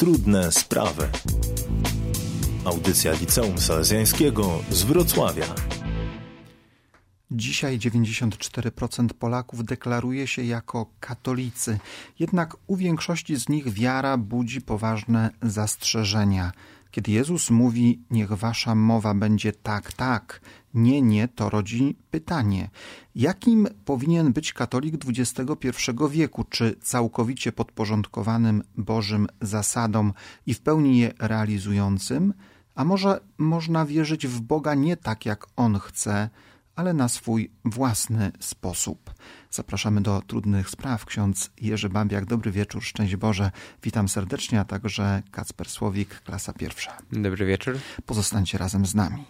Trudne sprawy. Audycja Liceum Salezjańskiego z Wrocławia. Dzisiaj 94% Polaków deklaruje się jako katolicy. Jednak u większości z nich wiara budzi poważne zastrzeżenia. Kiedy Jezus mówi, niech wasza mowa będzie tak, tak, nie, nie, to rodzi pytanie. Jakim powinien być katolik XXI wieku? Czy całkowicie podporządkowanym Bożym zasadom i w pełni je realizującym? A może można wierzyć w Boga nie tak, jak On chce, ale na swój własny sposób. Zapraszamy do Trudnych Spraw. Ksiądz Jerzy Babiak. Dobry wieczór, szczęść Boże. Witam serdecznie, a także Kacper Słowik, klasa pierwsza. Dobry wieczór. Pozostańcie razem z nami.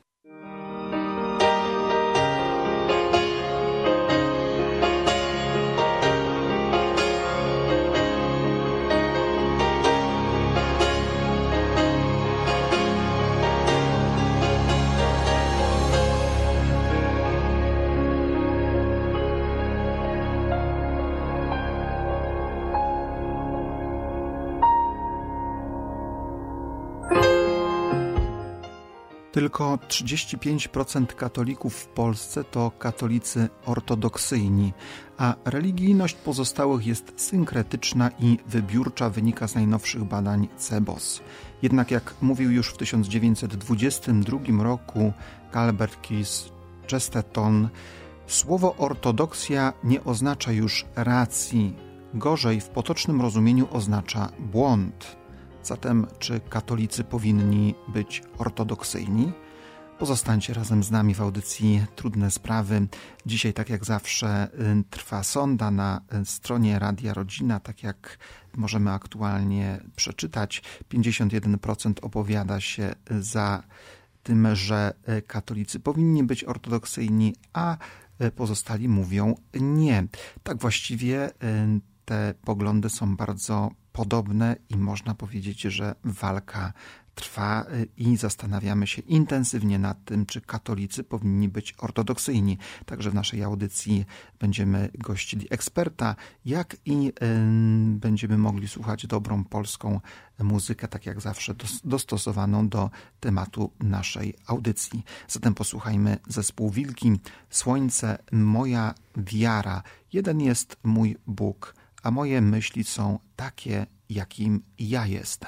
Tylko 35% katolików w Polsce to katolicy ortodoksyjni, a religijność pozostałych jest synkretyczna i wybiórcza, wynika z najnowszych badań CEBOS. Jednak jak mówił już w 1922 roku Albert Keys Chesterton, słowo ortodoksja nie oznacza już racji, gorzej w potocznym rozumieniu oznacza błąd. Zatem, czy katolicy powinni być ortodoksyjni? Pozostańcie razem z nami w audycji Trudne Sprawy. Dzisiaj, tak jak zawsze, trwa sonda na stronie Radia Rodzina. Tak jak możemy aktualnie przeczytać, 51% opowiada się za tym, że katolicy powinni być ortodoksyjni, a pozostali mówią nie. Tak właściwie te poglądy są bardzo podobne i można powiedzieć, że walka trwa i zastanawiamy się intensywnie nad tym, czy katolicy powinni być ortodoksyjni. Także w naszej audycji będziemy gościli eksperta, jak i będziemy mogli słuchać dobrą polską muzykę, tak jak zawsze dostosowaną do tematu naszej audycji. Zatem posłuchajmy zespół Wilki. Słońce, moja wiara. Jeden jest mój Bóg, a moje myśli są takie, jakim ja jestem.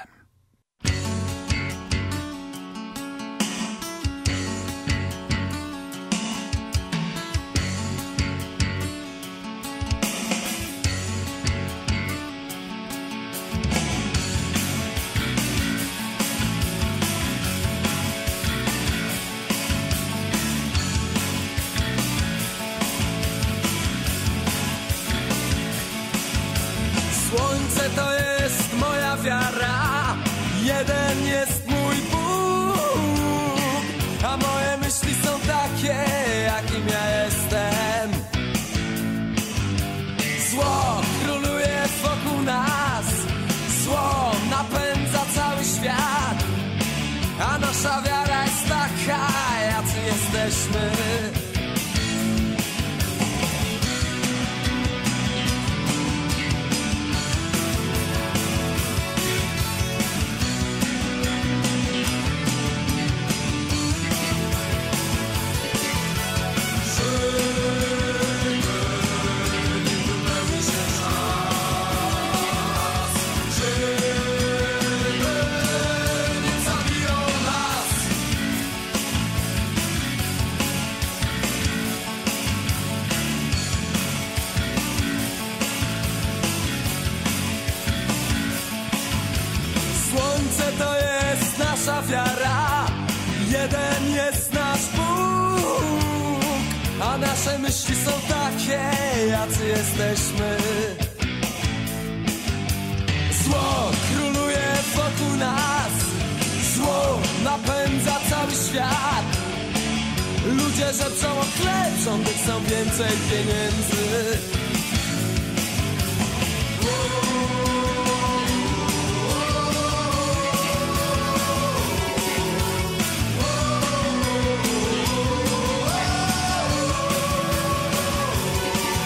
Słońce to jest moja wiara, jeden jest mój Bóg, a moje myśli są takie, jakim ja jestem. Zło króluje wokół nas, zło napędza cały świat, a nasza wiara jest taka, jacy jesteśmy. Wiara, jeden jest nasz Bóg, a nasze myśli są takie, jacy jesteśmy. Zło króluje wokół nas, zło napędza cały świat. Ludzie żebrzą o chleb, rządy chcą więcej pieniędzy.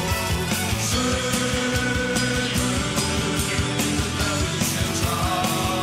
Żywy, pełni się czas.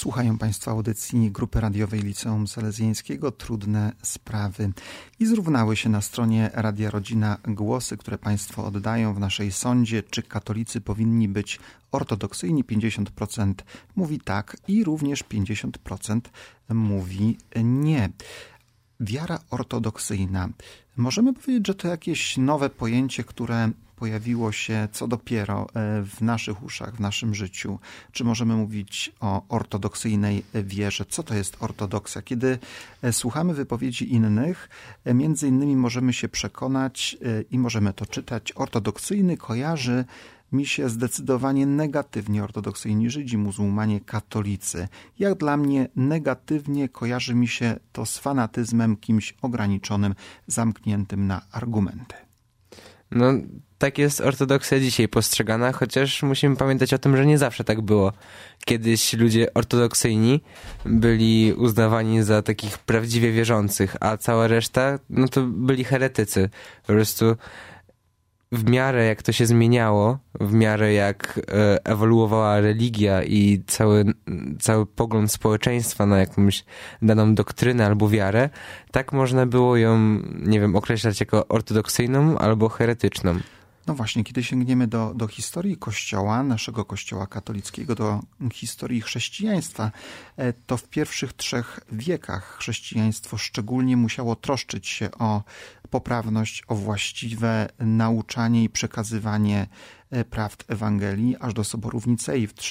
Słuchają Państwo audycji Grupy Radiowej Liceum Salezjańskiego Trudne Sprawy. I zrównały się na stronie Radia Rodzina głosy, które Państwo oddają w naszej sądzie, czy katolicy powinni być ortodoksyjni. 50% mówi tak i również 50% mówi nie. Wiara ortodoksyjna. Możemy powiedzieć, że to jakieś nowe pojęcie, które pojawiło się co dopiero w naszych uszach, w naszym życiu. Czy możemy mówić o ortodoksyjnej wierze? Co to jest ortodoksja? Kiedy słuchamy wypowiedzi innych, między innymi możemy się przekonać i możemy to czytać. Ortodoksyjny kojarzy mi się zdecydowanie negatywnie ortodoksyjni Żydzi, muzułmanie, katolicy. Jak dla mnie negatywnie kojarzy mi się to z fanatyzmem, kimś ograniczonym, zamkniętym na argumenty. No, tak jest ortodoksja dzisiaj postrzegana, chociaż musimy pamiętać o tym, że nie zawsze tak było. Kiedyś ludzie ortodoksyjni byli uznawani za takich prawdziwie wierzących, a cała reszta, no to byli heretycy. Po prostu w miarę jak to się zmieniało, w miarę jak ewoluowała religia i cały pogląd społeczeństwa na jakąś daną doktrynę albo wiarę, tak można było ją, nie wiem, określać jako ortodoksyjną albo heretyczną. No właśnie, kiedy sięgniemy do historii Kościoła, naszego Kościoła katolickiego, do historii chrześcijaństwa, to w pierwszych 3 wiekach chrześcijaństwo szczególnie musiało troszczyć się o poprawność, o właściwe nauczanie i przekazywanie prawd Ewangelii, aż do Soboru w Nicei w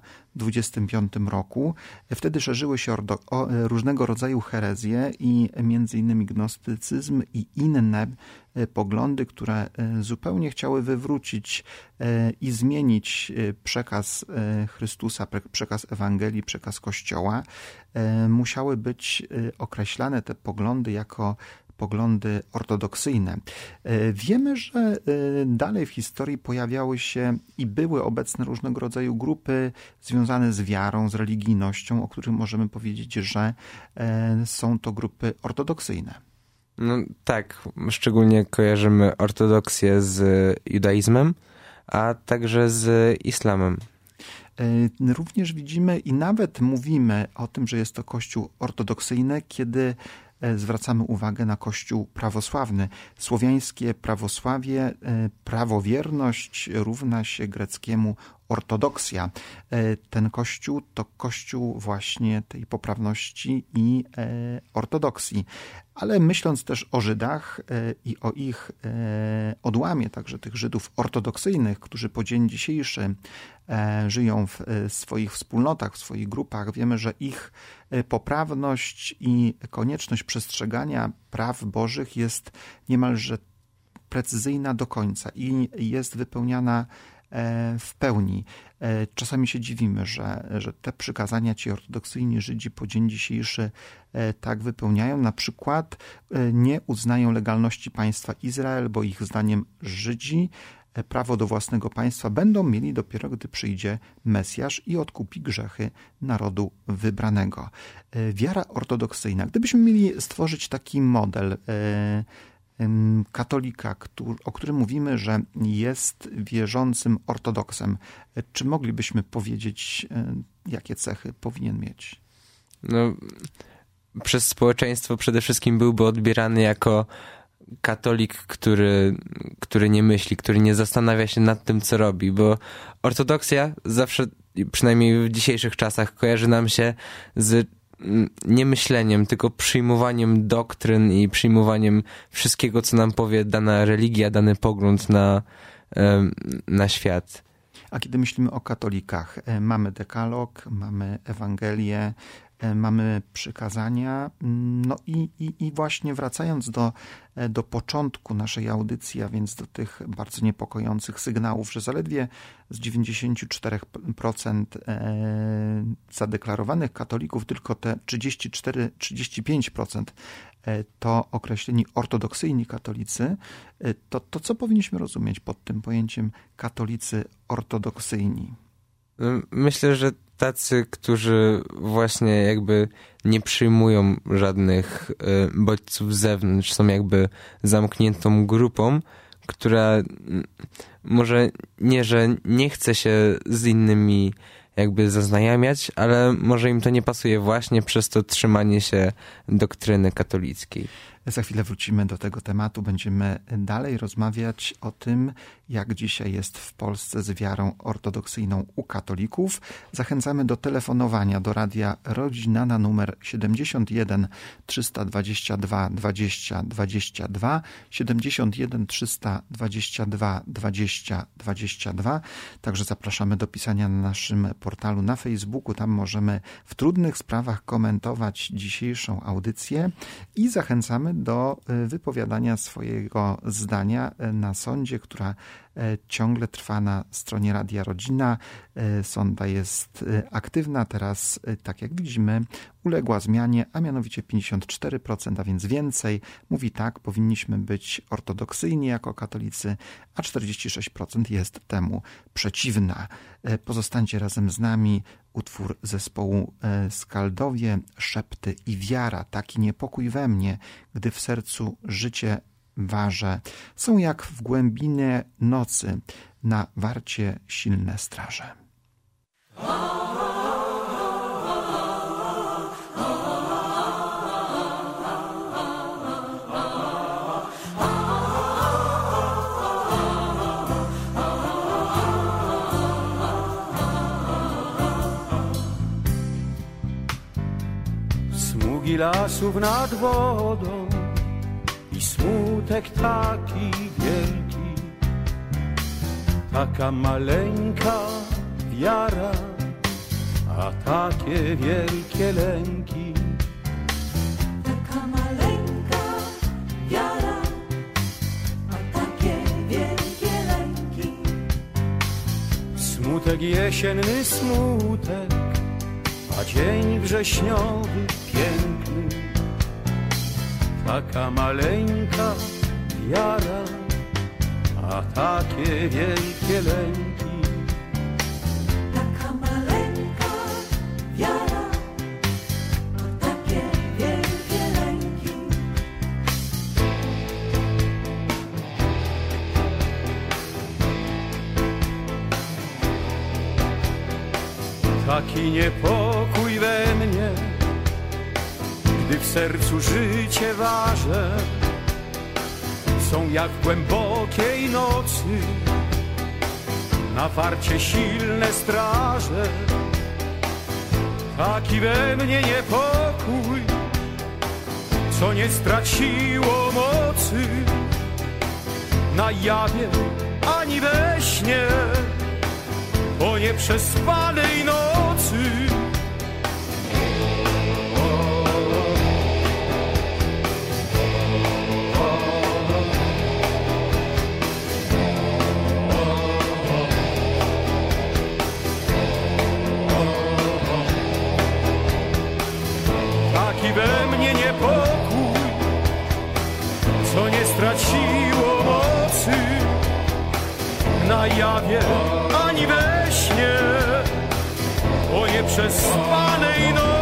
325 roku. Wtedy szerzyły się różnego rodzaju herezje i między innymi gnostycyzm i inne poglądy, które zupełnie chciały wywrócić i zmienić przekaz Chrystusa, przekaz Ewangelii, przekaz Kościoła. Musiały być określane te poglądy jako poglądy ortodoksyjne. Wiemy, że dalej w historii pojawiały się i były obecne różnego rodzaju grupy związane z wiarą, z religijnością, o których możemy powiedzieć, że są to grupy ortodoksyjne. No tak, szczególnie kojarzymy ortodoksję z judaizmem, a także z islamem. Również widzimy i nawet mówimy o tym, że jest to kościół ortodoksyjny, kiedy zwracamy uwagę na kościół prawosławny. Słowiańskie prawosławie, prawowierność równa się greckiemu ortodoksja. Ten kościół to kościół właśnie tej poprawności i ortodoksji. Ale myśląc też o Żydach i o ich odłamie, także tych Żydów ortodoksyjnych, którzy po dzień dzisiejszy żyją w swoich wspólnotach, w swoich grupach, wiemy, że ich poprawność i konieczność przestrzegania praw Bożych jest niemalże precyzyjna do końca i jest wypełniana w pełni. Czasami się dziwimy, że te przykazania ci ortodoksyjni Żydzi po dzień dzisiejszy tak wypełniają. Na przykład nie uznają legalności państwa Izrael, bo ich zdaniem Żydzi prawo do własnego państwa będą mieli dopiero, gdy przyjdzie Mesjasz i odkupi grzechy narodu wybranego. Wiara ortodoksyjna. Gdybyśmy mieli stworzyć taki model katolika, o którym mówimy, że jest wierzącym ortodoksem, czy moglibyśmy powiedzieć, jakie cechy powinien mieć? No, przez społeczeństwo przede wszystkim byłby odbierany jako katolik, który nie myśli, który nie zastanawia się nad tym, co robi, bo ortodoksja zawsze, przynajmniej w dzisiejszych czasach, kojarzy nam się z niemyśleniem, tylko przyjmowaniem doktryn i przyjmowaniem wszystkiego, co nam powie dana religia, dany pogląd na świat. A kiedy myślimy o katolikach, mamy dekalog, mamy Ewangelię, mamy przykazania, no i właśnie wracając do początku naszej audycji, a więc do tych bardzo niepokojących sygnałów, że zaledwie z 94% zadeklarowanych katolików tylko te 34-35% to określeni ortodoksyjni katolicy, to co powinniśmy rozumieć pod tym pojęciem katolicy ortodoksyjni? Myślę, że tacy, którzy właśnie jakby nie przyjmują żadnych bodźców z zewnątrz, są jakby zamkniętą grupą, która może nie, że nie chce się z innymi jakby zaznajamiać, ale może im to nie pasuje właśnie przez to trzymanie się doktryny katolickiej. Za chwilę wrócimy do tego tematu. Będziemy dalej rozmawiać o tym, jak dzisiaj jest w Polsce z wiarą ortodoksyjną u katolików. Zachęcamy do telefonowania do Radia Rodzina na numer 71 322 20 22, 71 322 20 22. Także zapraszamy do pisania na naszym portalu na Facebooku. Tam możemy w trudnych sprawach komentować dzisiejszą audycję i zachęcamy do wypowiadania swojego zdania na sądzie, która ciągle trwa na stronie Radia Rodzina. Sonda jest aktywna, teraz, tak jak widzimy, uległa zmianie, a mianowicie 54%, a więc więcej. Mówi tak, powinniśmy być ortodoksyjni jako katolicy, a 46% jest temu przeciwna. Pozostańcie razem z nami. Utwór zespołu Skaldowie, Szepty i wiara, taki niepokój we mnie, gdy w sercu życie waże, są jak w głębinie nocy, na warcie silne straże. Smugi lasów nad wodą i smutek taki wielki, taka maleńka wiara, a takie wielkie lęki. Taka maleńka wiara, a takie wielkie lęki. Smutek jesienny smutek, a dzień wrześniowy piękny. Taka maleńka wiara, a takie wielkie lęki. Taka maleńka wiara, a takie wielkie lęki. Taki niepokój we mnie, gdy w sercu życie waże, są jak w głębokiej nocy, na warcie silne straże. Taki we mnie niepokój, co nie straciło mocy, na jawie ani we śnie, po nieprzespanej nocy. Taki we mnie niepokój, co nie straciło mocy, na jawie ani we śnie, o nieprzespanej nocy.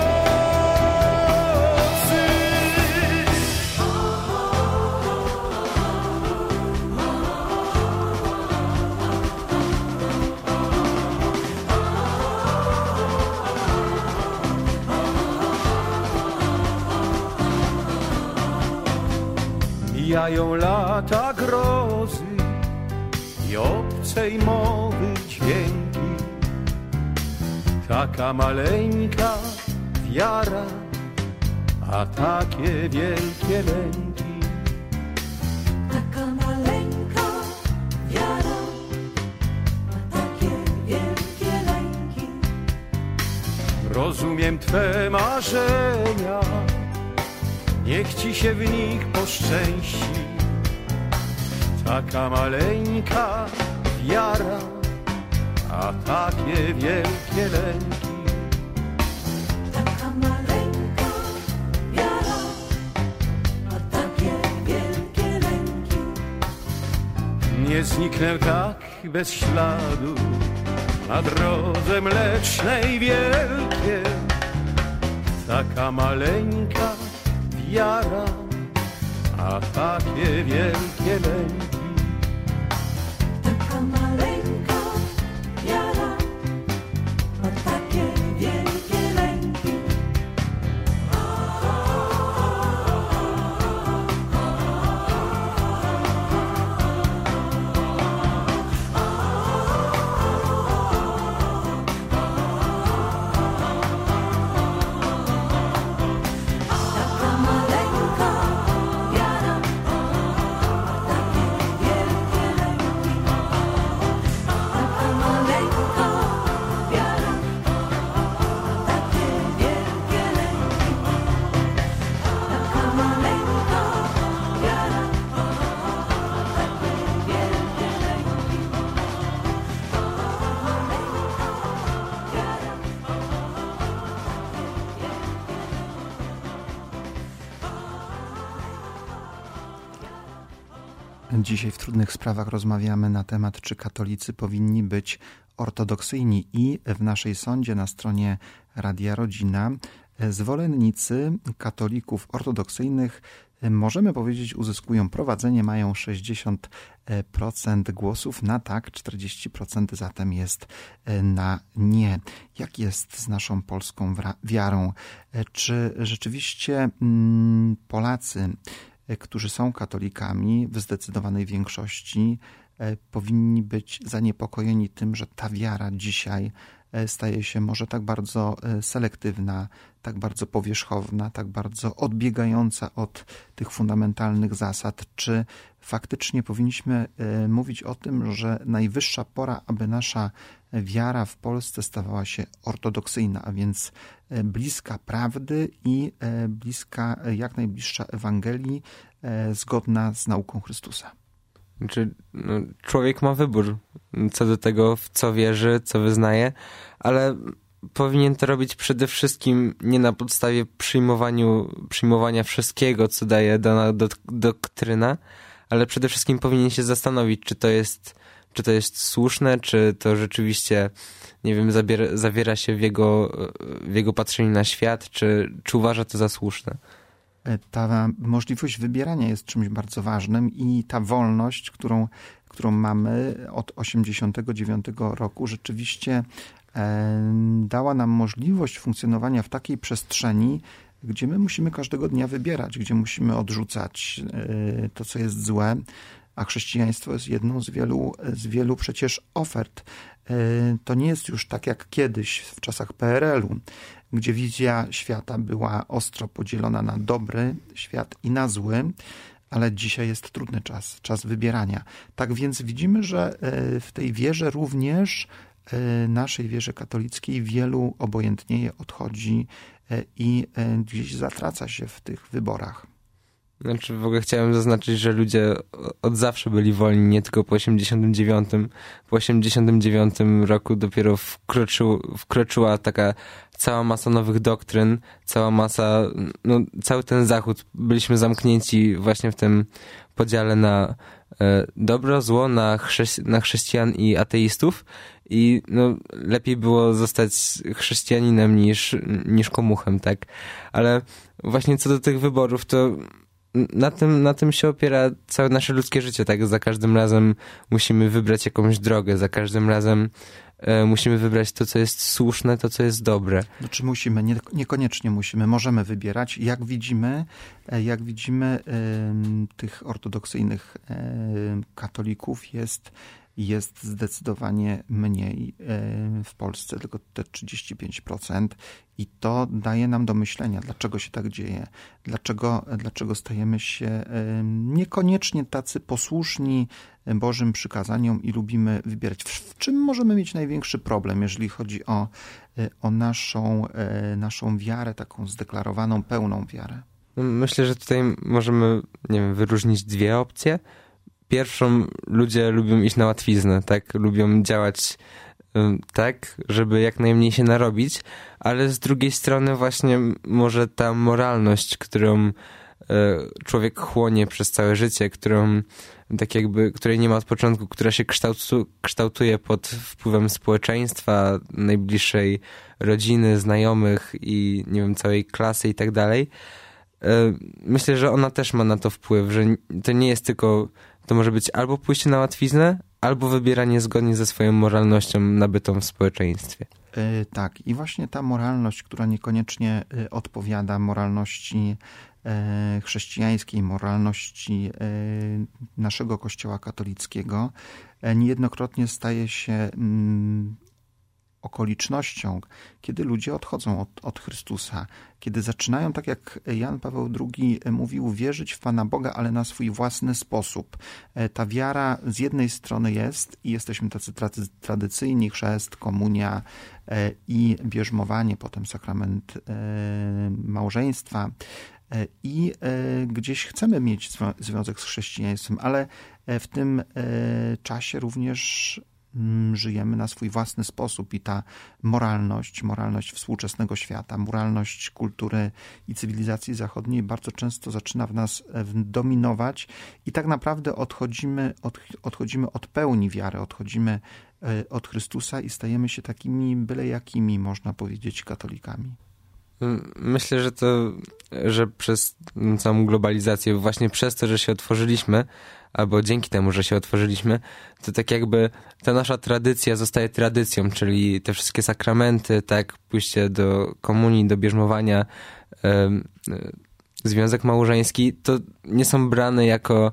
Mijają lata grozy i obcej mowy dźwięki. Taka maleńka wiara, a takie wielkie lęki. Taka maleńka wiara, a takie wielkie lęki. Rozumiem Twe marzenia, niech Ci się w nich poszczęści. Taka maleńka wiara, a takie wielkie lęki. Taka maleńka wiara, a takie wielkie lęki. Nie zniknę tak bez śladu na drodze mlecznej wielkie. Taka maleńka wiara, a takie wielkie lęki. Taka maleńka wiara, a Dzisiaj w Trudnych Sprawach rozmawiamy na temat, czy katolicy powinni być ortodoksyjni, i w naszej sądzie na stronie Radia Rodzina zwolennicy katolików ortodoksyjnych, możemy powiedzieć, uzyskują prowadzenie, mają 60% głosów na tak, 40% zatem jest na nie. Jak jest z naszą polską wiarą? Czy rzeczywiście Polacy, którzy są katolikami w zdecydowanej większości, powinni być zaniepokojeni tym, że ta wiara dzisiaj staje się może tak bardzo selektywna, tak bardzo powierzchowna, tak bardzo odbiegająca od tych fundamentalnych zasad? Czy faktycznie powinniśmy mówić o tym, że najwyższa pora, aby nasza wiara w Polsce stawała się ortodoksyjna, a więc bliska prawdy i bliska, jak najbliższa Ewangelii, zgodna z nauką Chrystusa? Znaczy, człowiek ma wybór co do tego, w co wierzy, co wyznaje, ale powinien to robić przede wszystkim nie na podstawie przyjmowania wszystkiego, co daje dana doktryna, ale przede wszystkim powinien się zastanowić, czy to jest słuszne, czy to rzeczywiście, nie wiem, zawiera się w jego patrzeniu na świat, czy uważa to za słuszne. Ta możliwość wybierania jest czymś bardzo ważnym i ta wolność, którą mamy od 1989 roku, rzeczywiście dała nam możliwość funkcjonowania w takiej przestrzeni, gdzie my musimy każdego dnia wybierać, gdzie musimy odrzucać to, co jest złe, a chrześcijaństwo jest jedną z wielu przecież ofert. To nie jest już tak jak kiedyś w czasach PRL-u, gdzie wizja świata była ostro podzielona na dobry świat i na zły, ale dzisiaj jest trudny czas wybierania. Tak więc widzimy, że w tej wierze również, naszej wierze katolickiej, wielu obojętnieje, odchodzi i gdzieś zatraca się w tych wyborach. Znaczy, w ogóle chciałem zaznaczyć, że ludzie od zawsze byli wolni, nie tylko po 89. Po 89 roku dopiero wkroczyła taka cała masa nowych doktryn, cała masa, cały ten Zachód. Byliśmy zamknięci właśnie w tym podziale na dobro, zło, na chrześcijan i ateistów, i lepiej było zostać chrześcijaninem niż komuchem, tak? Ale właśnie co do tych wyborów, to na tym się opiera całe nasze ludzkie życie, tak? Za każdym razem musimy wybrać jakąś drogę, za każdym razem musimy wybrać to, co jest słuszne, to, co jest dobre. Czy musimy? Niekoniecznie musimy. Możemy wybierać. Jak widzimy, tych ortodoksyjnych katolików jest zdecydowanie mniej w Polsce, tylko te 35%, i to daje nam do myślenia, dlaczego się tak dzieje, dlaczego stajemy się niekoniecznie tacy posłuszni Bożym przykazaniom i lubimy wybierać. W czym możemy mieć największy problem, jeżeli chodzi o naszą wiarę, taką zdeklarowaną, pełną wiarę? Myślę, że tutaj możemy, nie wiem, wyróżnić dwie opcje. Pierwszą, ludzie lubią iść na łatwiznę, tak? Lubią działać tak, żeby jak najmniej się narobić, ale z drugiej strony właśnie może ta moralność, którą człowiek chłonie przez całe życie, której nie ma od początku, która się kształtuje pod wpływem społeczeństwa, najbliższej rodziny, znajomych i nie wiem, całej klasy i tak dalej. Myślę, że ona też ma na to wpływ, że to nie jest tylko, to może być albo pójście na łatwiznę, albo wybieranie zgodnie ze swoją moralnością nabytą w społeczeństwie. Tak, i właśnie ta moralność, która niekoniecznie odpowiada moralności chrześcijańskiej, moralności naszego Kościoła katolickiego, niejednokrotnie staje się okolicznością, kiedy ludzie odchodzą od Chrystusa, kiedy zaczynają, tak jak Jan Paweł II mówił, wierzyć w Pana Boga, ale na swój własny sposób. Ta wiara z jednej strony jest i jesteśmy tacy tradycyjni, chrzest, komunia i bierzmowanie, potem sakrament małżeństwa, i gdzieś chcemy mieć związek z chrześcijaństwem, ale w tym czasie również żyjemy na swój własny sposób i ta moralność współczesnego świata, moralność kultury i cywilizacji zachodniej bardzo często zaczyna w nas dominować i tak naprawdę odchodzimy od pełni wiary, odchodzimy od Chrystusa i stajemy się takimi byle jakimi, można powiedzieć, katolikami. Myślę, że przez całą globalizację, właśnie przez to, że się otworzyliśmy, albo dzięki temu, że się otworzyliśmy, to tak jakby ta nasza tradycja zostaje tradycją, czyli te wszystkie sakramenty, tak, pójście do komunii, do bierzmowania, związek małżeński, to nie są brane jako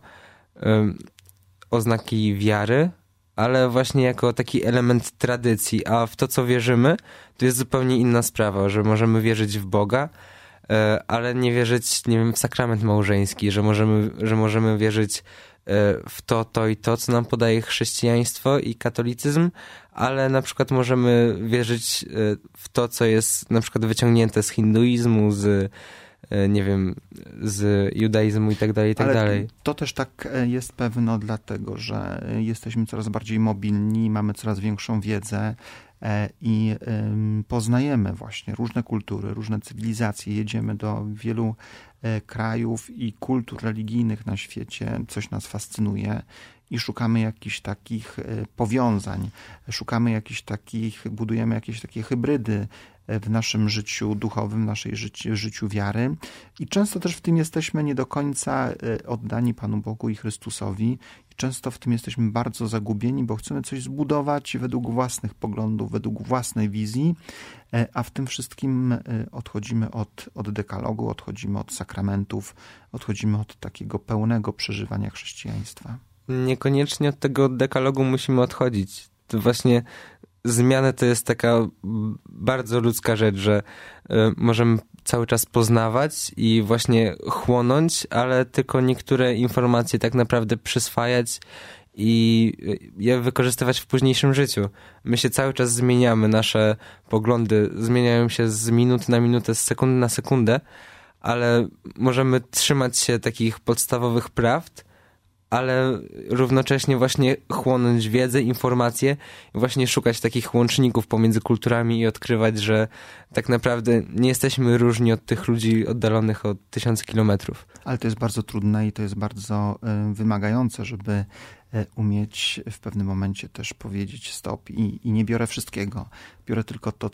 oznaki wiary, ale właśnie jako taki element tradycji, a w to, co wierzymy, to jest zupełnie inna sprawa, że możemy wierzyć w Boga, ale nie wierzyć, nie wiem, w sakrament małżeński, że możemy wierzyć w to i to, co nam podaje chrześcijaństwo i katolicyzm, ale na przykład możemy wierzyć w to, co jest na przykład wyciągnięte z hinduizmu, z nie wiem, z judaizmu i tak dalej, i tak dalej. To też tak jest pewno dlatego, że jesteśmy coraz bardziej mobilni, mamy coraz większą wiedzę i poznajemy właśnie różne kultury, różne cywilizacje, jedziemy do wielu krajów i kultur religijnych na świecie, coś nas fascynuje i szukamy jakichś takich powiązań, budujemy jakieś takie hybrydy w naszym życiu duchowym, w naszej życiu wiary i często też w tym jesteśmy nie do końca oddani Panu Bogu i Chrystusowi i często w tym jesteśmy bardzo zagubieni, bo chcemy coś zbudować według własnych poglądów, według własnej wizji, a w tym wszystkim odchodzimy od dekalogu, odchodzimy od sakramentów, odchodzimy od takiego pełnego przeżywania chrześcijaństwa. Niekoniecznie od tego dekalogu musimy odchodzić. To właśnie zmiana to jest taka bardzo ludzka rzecz, że możemy cały czas poznawać i właśnie chłonąć, ale tylko niektóre informacje tak naprawdę przyswajać i je wykorzystywać w późniejszym życiu. My się cały czas zmieniamy, nasze poglądy zmieniają się z minuty na minutę, z sekundy na sekundę, ale możemy trzymać się takich podstawowych prawd, ale równocześnie właśnie chłonąć wiedzę, informacje i właśnie szukać takich łączników pomiędzy kulturami i odkrywać, że tak naprawdę nie jesteśmy różni od tych ludzi oddalonych od 1000 kilometrów. Ale to jest bardzo trudne i to jest bardzo wymagające, żeby umieć w pewnym momencie też powiedzieć stop i nie biorę wszystkiego. Biorę tylko to,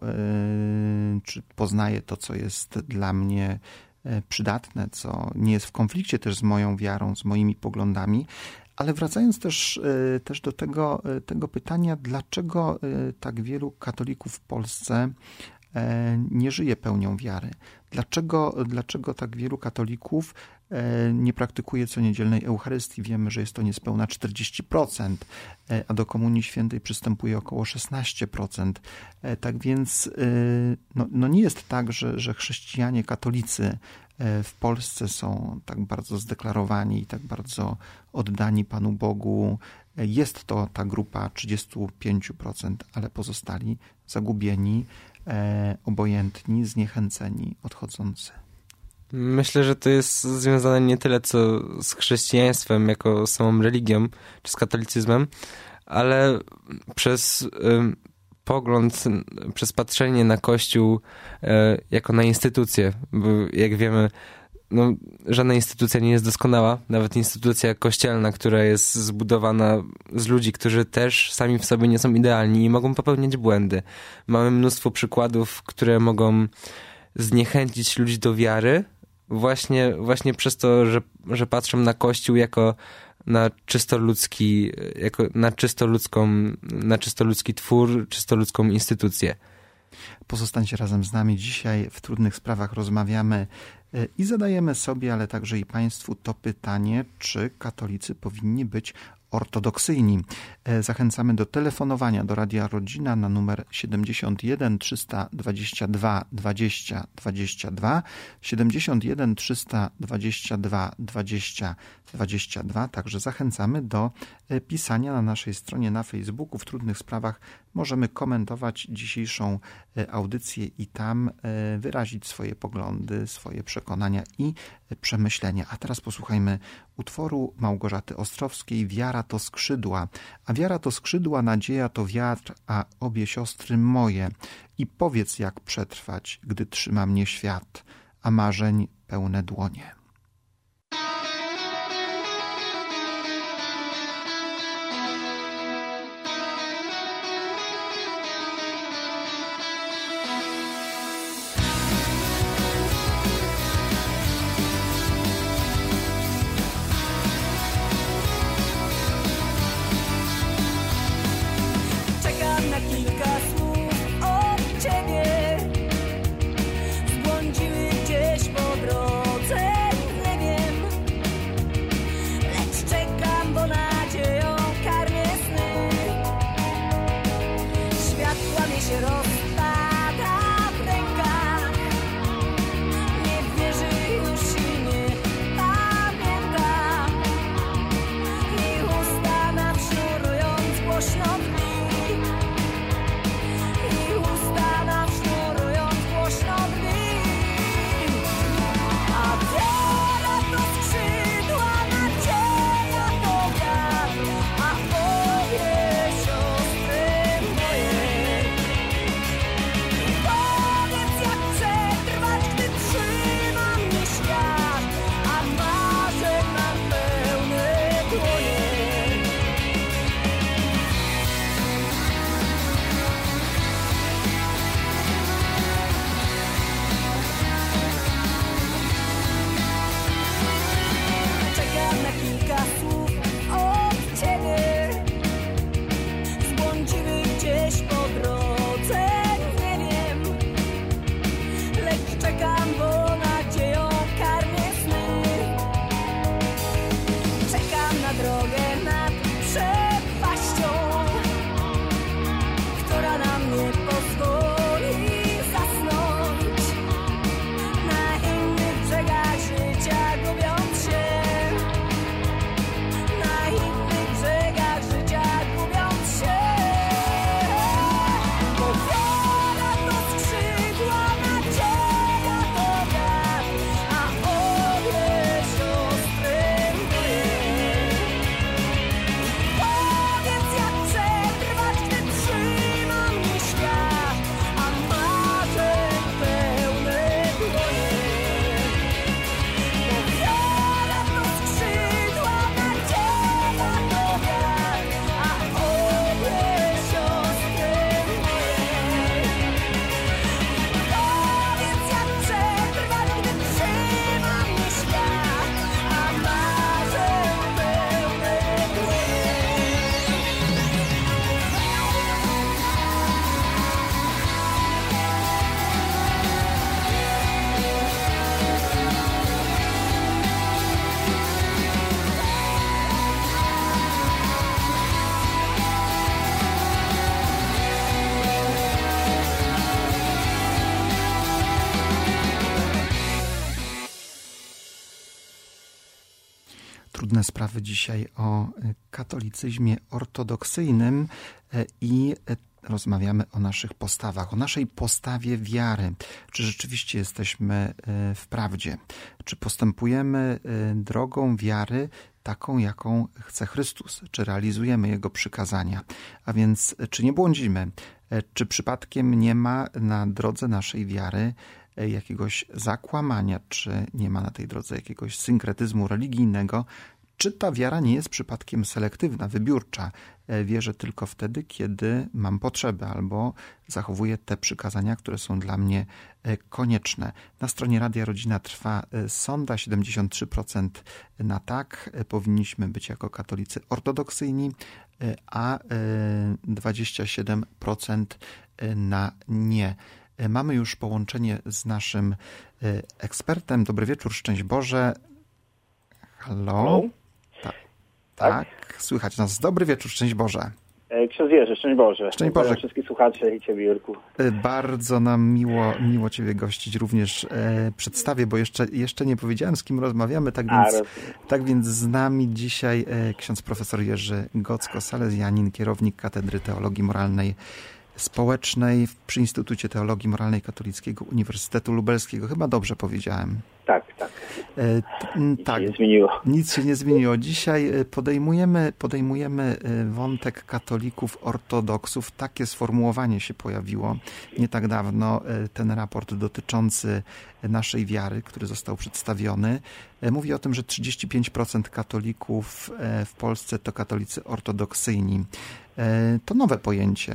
czy poznaję to, co jest dla mnie przydatne, co nie jest w konflikcie też z moją wiarą, z moimi poglądami, ale wracając też do tego pytania, dlaczego tak wielu katolików w Polsce nie żyje pełnią wiary? Dlaczego tak wielu katolików nie praktykuje coniedzielnej Eucharystii? Wiemy, że jest to niespełna 40%, a do Komunii Świętej przystępuje około 16%. Tak więc nie jest tak, że chrześcijanie katolicy w Polsce są tak bardzo zdeklarowani i tak bardzo oddani Panu Bogu. Jest to ta grupa 35%, ale pozostali zagubieni, obojętni, zniechęceni, odchodzący. Myślę, że to jest związane nie tyle co z chrześcijaństwem jako samą religią, czy z katolicyzmem, ale przez pogląd, przez patrzenie na Kościół jako na instytucję. Bo jak wiemy, żadna instytucja nie jest doskonała, nawet instytucja kościelna, która jest zbudowana z ludzi, którzy też sami w sobie nie są idealni i mogą popełniać błędy. Mamy mnóstwo przykładów, które mogą zniechęcić ludzi do wiary, właśnie przez to, że patrzą na Kościół jako na czysto ludzki, jako na czysto ludzki twór, czysto ludzką instytucję. Pozostańcie razem z nami. Dzisiaj w Trudnych Sprawach rozmawiamy i zadajemy sobie, ale także i Państwu to pytanie, czy katolicy powinni być ortodoksyjni. Zachęcamy do telefonowania do Radia Rodzina na numer 71 322 20 22, 71 322 20 22. Także zachęcamy do pisania na naszej stronie na Facebooku. W Trudnych Sprawach możemy komentować dzisiejszą audycję i tam wyrazić swoje poglądy, swoje przekonania i przemyślenia. A teraz posłuchajmy utworu Małgorzaty Ostrowskiej "Wiara wiara to skrzydła, a wiara to skrzydła, nadzieja to wiatr, a obie siostry moje. I powiedz, jak przetrwać, gdy trzyma mnie świat, a marzeń pełne dłonie. Trudne sprawy dzisiaj o katolicyzmie ortodoksyjnym i rozmawiamy o naszych postawach, o naszej postawie wiary. Czy rzeczywiście jesteśmy w prawdzie? Czy postępujemy drogą wiary taką, jaką chce Chrystus? Czy realizujemy Jego przykazania? A więc czy nie błądzimy? Czy przypadkiem nie ma na drodze naszej wiary jakiegoś zakłamania? Czy nie ma na tej drodze jakiegoś synkretyzmu religijnego? Czy ta wiara nie jest przypadkiem selektywna, wybiórcza? Wierzę tylko wtedy, kiedy mam potrzebę albo zachowuję te przykazania, które są dla mnie konieczne. Na stronie Radia Rodzina trwa sonda, 73% na tak, powinniśmy być jako katolicy ortodoksyjni, a 27% na nie. Mamy już połączenie z naszym ekspertem. Dobry wieczór, szczęść Boże. Halo? Tak, słychać nas. Dobry wieczór, szczęść Boże. Ksiądz Jerzy, szczęść Boże. Szczęść Boże. Wszystkich słuchaczy i Ciebie, Jurku. Bardzo nam miło Ciebie gościć. Również przedstawię, bo jeszcze nie powiedziałem, z kim rozmawiamy. Tak więc z nami dzisiaj ksiądz profesor Jerzy Gocko, salezjanin, kierownik Katedry Teologii Moralnej Społecznej przy Instytucie Teologii Moralnej Katolickiego Uniwersytetu Lubelskiego. Chyba dobrze powiedziałem. Tak. Tak, Nic się nie zmieniło. nic się nie zmieniło. Dzisiaj podejmujemy wątek katolików ortodoksów. Takie sformułowanie się pojawiło nie tak dawno. Ten raport dotyczący naszej wiary, który został przedstawiony, mówi o tym, że 35% katolików w Polsce to katolicy ortodoksyjni. To nowe pojęcie.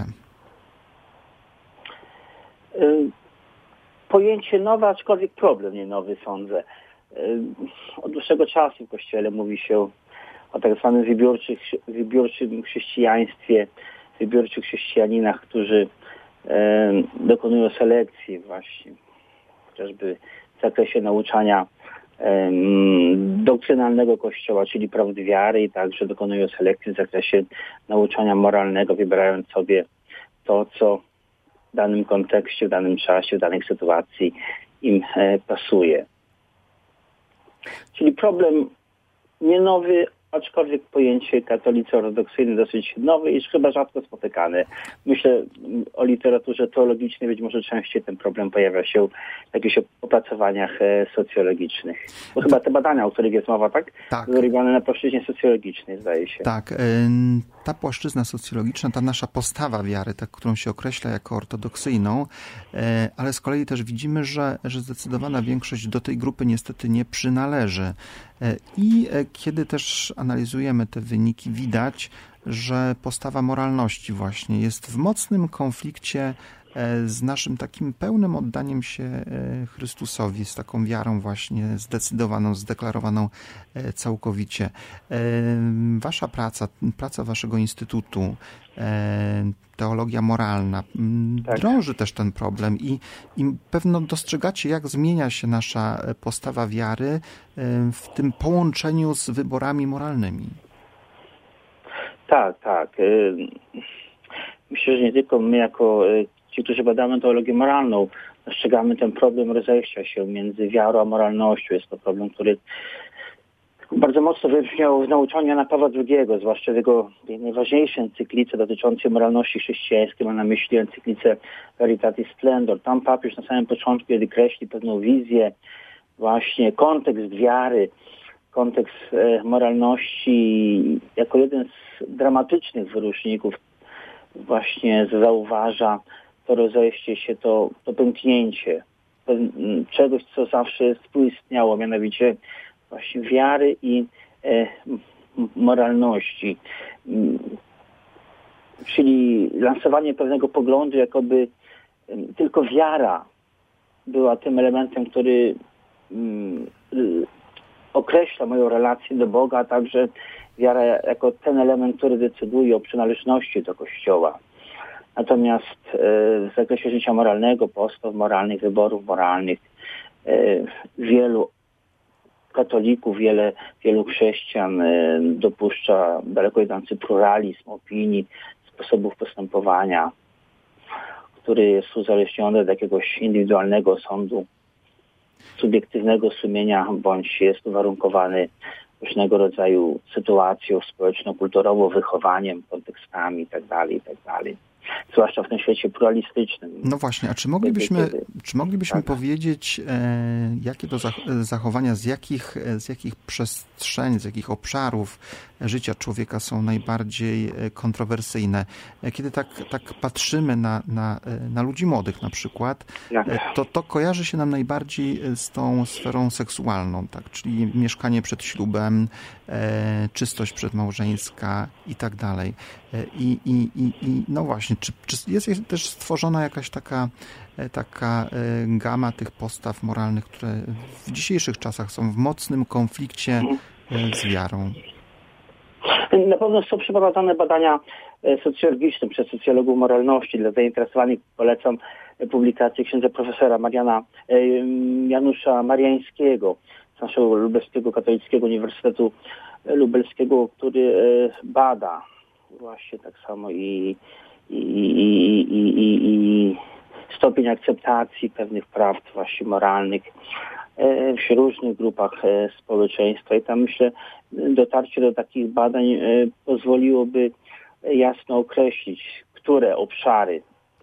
Pojęcie nowe, aczkolwiek problem nie nowy, sądzę. Od dłuższego czasu w Kościele mówi się o tak zwanym wybiórczym chrześcijaństwie, wybiórczych chrześcijaninach, którzy dokonują selekcji właśnie, chociażby w zakresie nauczania doktrynalnego Kościoła, czyli prawdy wiary, i także dokonują selekcji w zakresie nauczania moralnego, wybierając sobie to, co w danym kontekście, w danym czasie, w danej sytuacji im pasuje. Czyli problem nie nowy, aczkolwiek pojęcie katolicy ortodoksyjny dosyć nowe i chyba rzadko spotykane. Myślę o literaturze teologicznej, być może częściej ten problem pojawia się w jakichś opracowaniach socjologicznych. Bo chyba te badania, o których jest mowa, tak? Tak. Były robione na płaszczyźnie socjologicznej, zdaje się. Tak, ta płaszczyzna socjologiczna, ta nasza postawa wiary, tak, którą się określa jako ortodoksyjną, ale z kolei też widzimy, że zdecydowana większość do tej grupy niestety nie przynależy. I kiedy też analizujemy te wyniki, widać, że postawa moralności właśnie jest w mocnym konflikcie z naszym takim pełnym oddaniem się Chrystusowi, z taką wiarą właśnie zdecydowaną, zdeklarowaną całkowicie. Wasza praca waszego instytutu, teologia moralna, Tak. drąży też ten problem i pewno dostrzegacie, jak zmienia się nasza postawa wiary w tym połączeniu z wyborami moralnymi. Tak. Myślę, że nie tylko my jako ci, którzy badamy teologię moralną, dostrzegamy ten problem rozejścia się między wiarą a moralnością. Jest to problem, który bardzo mocno wybrzmiał w nauczaniu Jana Pawła II, zwłaszcza w jego najważniejszej encyklice dotyczącej moralności chrześcijańskiej, mam na myśli encyklicę Veritatis Splendor. Tam papież na samym początku, kiedy kreśli pewną wizję, właśnie kontekst wiary, kontekst moralności, jako jeden z dramatycznych wyróżników właśnie zauważa to rozejście się, to pęknięcie czegoś, co zawsze współistniało, mianowicie właśnie wiary i moralności. Czyli lansowanie pewnego poglądu, jakoby tylko wiara była tym elementem, który określa moją relację do Boga, a także wiara jako ten element, który decyduje o przynależności do Kościoła. Natomiast w zakresie życia moralnego, postaw moralnych, wyborów moralnych, wielu katolików, wielu chrześcijan dopuszcza daleko idący pluralizm opinii, sposobów postępowania, który jest uzależniony od jakiegoś indywidualnego sądu, subiektywnego sumienia, bądź jest uwarunkowany różnego rodzaju sytuacją społeczno-kulturową, wychowaniem, kontekstami itd. Zwłaszcza w tym świecie pluralistycznym. No właśnie, a czy moglibyśmy powiedzieć, jakie to zachowania, z jakich przestrzeni, z jakich obszarów życia człowieka są najbardziej kontrowersyjne? Kiedy tak patrzymy na ludzi młodych na przykład, to kojarzy się nam najbardziej z tą sferą seksualną, tak? Czyli mieszkanie przed ślubem, czystość przedmałżeńska i tak dalej. I no właśnie, czy jest też stworzona jakaś taka gama tych postaw moralnych, które w dzisiejszych czasach są w mocnym konflikcie z wiarą? Na pewno są przeprowadzane badania socjologiczne przez socjologów moralności. Dla zainteresowanych polecam publikację księdza profesora Janusza Mariańskiego z naszego Lubelskiego Katolickiego Uniwersytetu Lubelskiego, który bada właśnie tak samo i stopień akceptacji pewnych praw właśnie moralnych w różnych grupach społeczeństwa. I tam, myślę, dotarcie do takich badań pozwoliłoby jasno określić, które obszary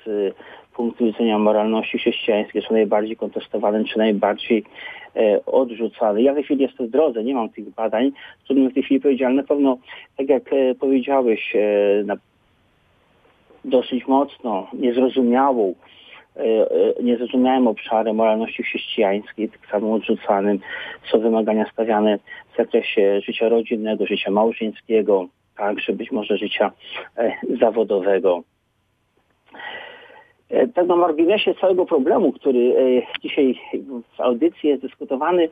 punktu widzenia moralności chrześcijańskiej są najbardziej kontestowane, czy najbardziej odrzucane. Ja w tej chwili jestem w drodze, nie mam tych badań, trudno w tej chwili powiedzieć, ale na pewno, tak jak powiedziałeś, dosyć mocno niezrozumiałym obszarem moralności chrześcijańskiej, tak samo odrzucanym są wymagania stawiane w zakresie życia rodzinnego, życia małżeńskiego, także być może życia zawodowego. Tak na marginesie całego problemu, który dzisiaj w audycji jest dyskutowany,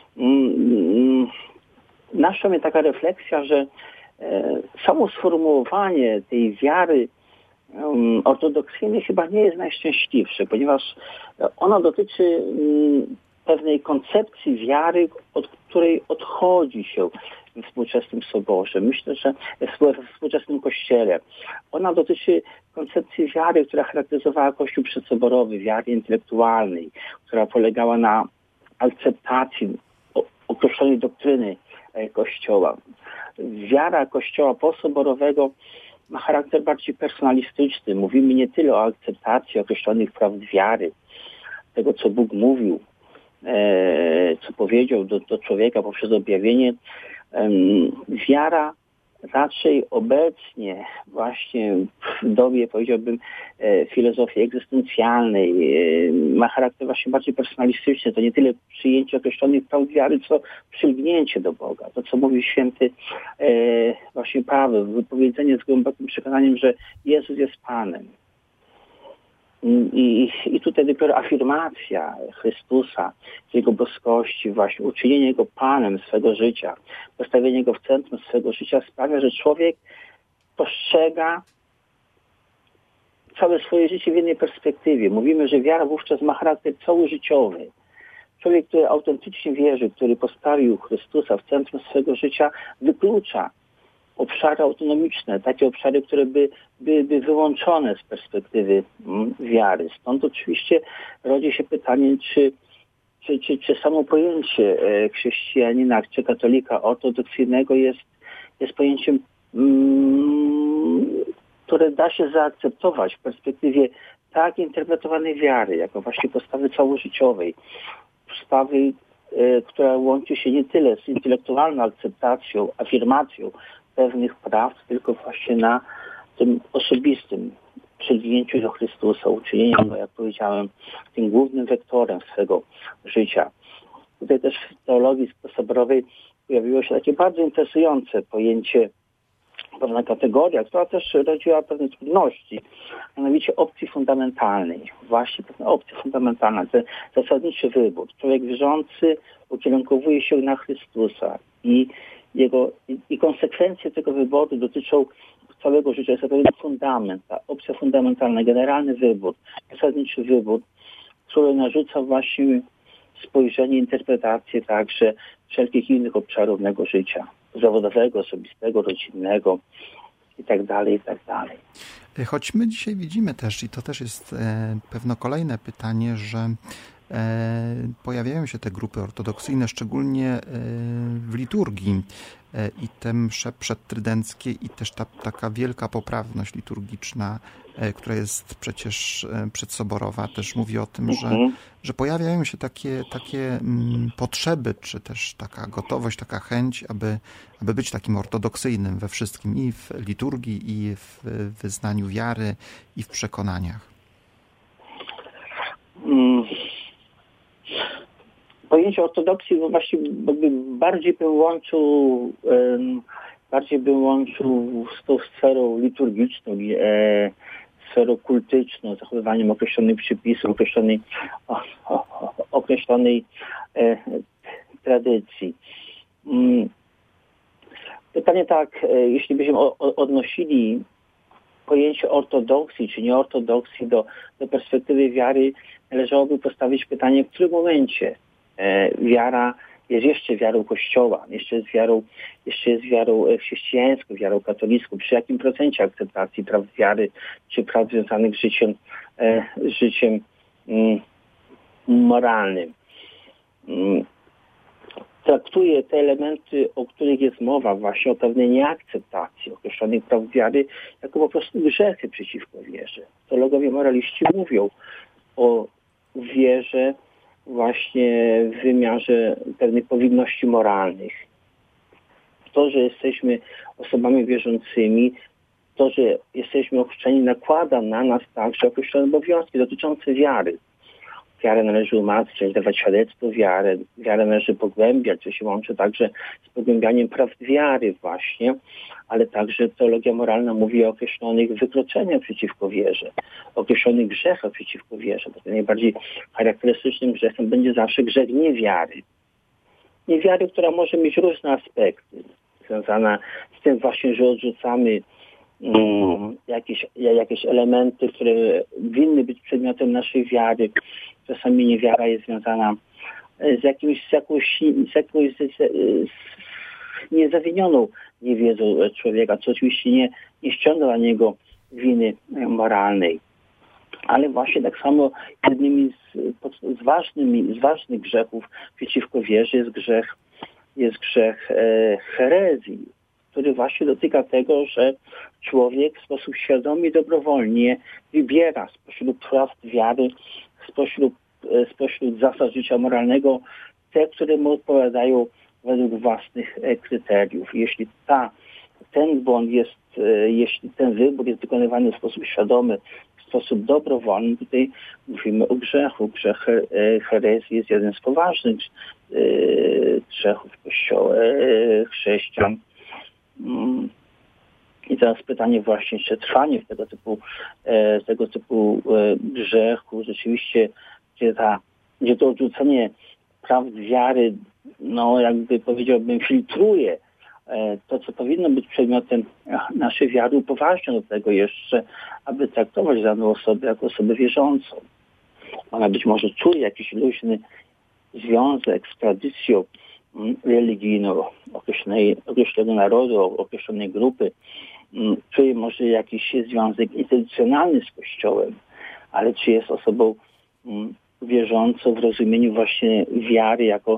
naszła mnie taka refleksja, że samo sformułowanie tej wiary ortodoksyjnej chyba nie jest najszczęśliwsze, ponieważ ono dotyczy pewnej koncepcji wiary, od której odchodzi się w współczesnym Soborze. Myślę, że w współczesnym Kościele. Ona dotyczy koncepcji wiary, która charakteryzowała Kościół przedsoborowy, wiary intelektualnej, która polegała na akceptacji określonej doktryny Kościoła. Wiara Kościoła posoborowego ma charakter bardziej personalistyczny. Mówimy nie tyle o akceptacji określonych prawd wiary, tego co Bóg mówił, co powiedział do człowieka poprzez objawienie. Wiara raczej obecnie właśnie w dobie, powiedziałbym, filozofii egzystencjalnej ma charakter właśnie bardziej personalistyczny. To nie tyle przyjęcie określonych prawd wiary, co przylgnięcie do Boga. To, co mówi święty właśnie Paweł, wypowiedzenie z głębokim przekonaniem, że Jezus jest Panem. I tutaj dopiero afirmacja Chrystusa, Jego boskości, właśnie uczynienie Go Panem swego życia, postawienie Go w centrum swego życia sprawia, że człowiek postrzega całe swoje życie w jednej perspektywie. Mówimy, że wiara wówczas ma charakter całożyciowy. Człowiek, który autentycznie wierzy, który postawił Chrystusa w centrum swego życia, wyklucza obszary autonomiczne, takie obszary, które by wyłączone z perspektywy wiary. Stąd oczywiście rodzi się pytanie, czy samo pojęcie chrześcijanina, czy katolika ortodoksyjnego jest pojęciem, które da się zaakceptować w perspektywie tak interpretowanej wiary, jako właśnie postawy całożyciowej, postawy, która łączy się nie tyle z intelektualną akceptacją, afirmacją pewnych praw, tylko właśnie na tym osobistym przylgnięciu do Chrystusa, uczynieniu go, jak powiedziałem, tym głównym wektorem swego życia. Tutaj też w teologii soborowej pojawiło się takie bardzo interesujące pojęcie, pewna kategoria, która też rodziła pewne trudności, mianowicie opcji fundamentalnej. Właśnie pewna opcja fundamentalna, ten zasadniczy wybór. Człowiek wierzący ukierunkowuje się na Chrystusa i konsekwencje tego wyboru dotyczą całego życia. Jest to pewien fundament, ta opcja fundamentalna, generalny wybór, zasadniczy wybór, który narzuca właśnie spojrzenie, interpretację także wszelkich innych obszarów mego życia, zawodowego, osobistego, rodzinnego itd., itd. Choć my dzisiaj widzimy też, i to też jest pewno kolejne pytanie, że pojawiają się te grupy ortodoksyjne, szczególnie w liturgii i te msze przedtrydenckie i też taka wielka poprawność liturgiczna, która jest przecież przedsoborowa, też mówi o tym, że pojawiają się takie potrzeby, czy też taka gotowość, taka chęć, aby być takim ortodoksyjnym we wszystkim, i w liturgii, i w wyznaniu wiary, i w przekonaniach. Pojęcie ortodoksji właśnie bardziej bym łączył z tą sferą liturgiczną, sferą kultyczną, zachowywaniem określonych przepisów, określonej tradycji. Pytanie tak, jeśli byśmy odnosili pojęcie ortodoksji czy nieortodoksji do perspektywy wiary, należałoby postawić pytanie, w którym momencie wiara jest jeszcze wiarą Kościoła, jeszcze jest wiarą chrześcijańską, wiarą katolicką, przy jakim procencie akceptacji praw wiary, czy praw związanych z życiem moralnym. traktuje te elementy, o których jest mowa, właśnie o pewnej nieakceptacji określonych praw wiary, jako po prostu grzechy przeciwko wierze. Teologowie moraliści mówią o wierze właśnie w wymiarze pewnych powinności moralnych. To, że jesteśmy osobami wierzącymi, to, że jesteśmy ochrzczeni, nakłada na nas także określone obowiązki dotyczące wiary. Wiarę należy umacniać, dawać świadectwo wiarę należy pogłębiać, co się łączy także z pogłębianiem praw wiary właśnie, ale także teologia moralna mówi o określonych wykroczeniach przeciwko wierze, o określonych grzechach przeciwko wierze. Bo najbardziej charakterystycznym grzechem będzie zawsze grzech niewiary. Niewiary, która może mieć różne aspekty, związana z tym właśnie, że odrzucamy jakieś elementy, które winny być przedmiotem naszej wiary. Czasami niewiara jest związana z jakąś niezawinioną niewiedzą człowieka, co oczywiście nie ściąga na niego winy moralnej. Ale właśnie tak samo jednymi z ważnych grzechów przeciwko wierze jest grzech herezji, który właśnie dotyka tego, że człowiek w sposób świadomy i dobrowolnie wybiera spośród praw wiary, spośród zasad życia moralnego te, które mu odpowiadają według własnych kryteriów. Jeśli ten wybór jest wykonywany w sposób świadomy, w sposób dobrowolny, tutaj mówimy o grzechu. Grzech herezji jest jeden z poważnych grzechów Kościoła chrześcijan. I teraz pytanie właśnie, czy trwanie w tego typu grzechu rzeczywiście, gdzie to odrzucenie praw wiary, jakby powiedziałbym, filtruje to, co powinno być przedmiotem naszej wiary, upoważnia do tego jeszcze, aby traktować daną osobę jako osobę wierzącą. Ona być może czuje jakiś luźny związek z tradycją religijną określonego narodu, określonej grupy, czuje może jakiś związek instytucjonalny z Kościołem, ale czy jest osobą wierzącą w rozumieniu właśnie wiary jako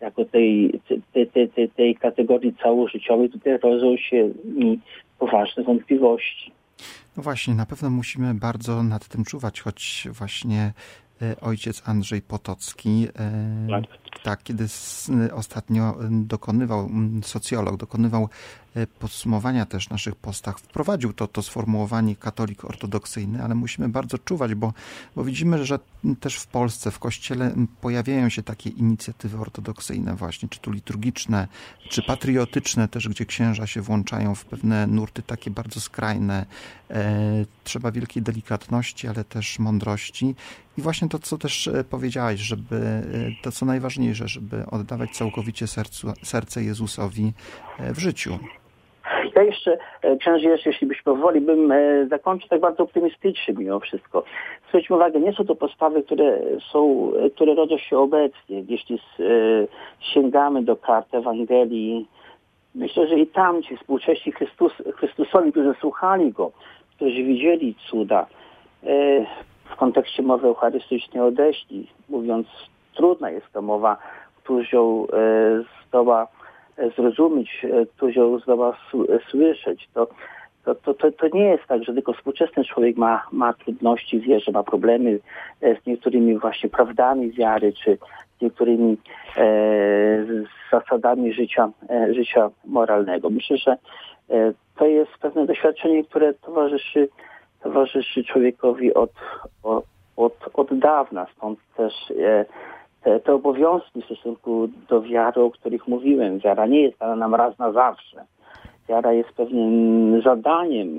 tej kategorii całożyciowej, tutaj rodzą się poważne wątpliwości. No właśnie, na pewno musimy bardzo nad tym czuwać, choć właśnie ojciec Andrzej Potocki, kiedy ostatnio socjolog dokonywał podsumowania też naszych postach, wprowadził to sformułowanie katolik ortodoksyjny, ale musimy bardzo czuwać, bo widzimy, że też w Polsce, w Kościele pojawiają się takie inicjatywy ortodoksyjne właśnie, czy tu liturgiczne, czy patriotyczne też, gdzie księża się włączają w pewne nurty takie bardzo skrajne. Trzeba wielkiej delikatności, ale też mądrości. I właśnie to, co też powiedziałaś, żeby to, co najważniejsze, żeby oddawać całkowicie serce Jezusowi w życiu. Ja jeszcze, księże, jeśli byś pozwoli, bym zakończył tak bardzo optymistycznie mimo wszystko. Zwróćmy uwagę, nie są to postawy, które rodzą się obecnie. Jeśli sięgamy do kart Ewangelii, myślę, że i tam ci współcześni Chrystusowi, którzy słuchali Go, którzy widzieli cuda, w kontekście mowy eucharystycznej odeszli, mówiąc, trudna jest to mowa, któż ją zdoła zrozumieć, któż ją zdoła słyszeć. To nie jest tak, że tylko współczesny człowiek ma trudności w wierze, ma problemy z niektórymi właśnie prawdami wiary, czy z niektórymi zasadami życia moralnego. Myślę, że to jest pewne doświadczenie, które towarzyszy człowiekowi od dawna. Stąd też te obowiązki w stosunku do wiary, o których mówiłem. Wiara nie jest dana nam raz na zawsze. Wiara jest pewnym zadaniem,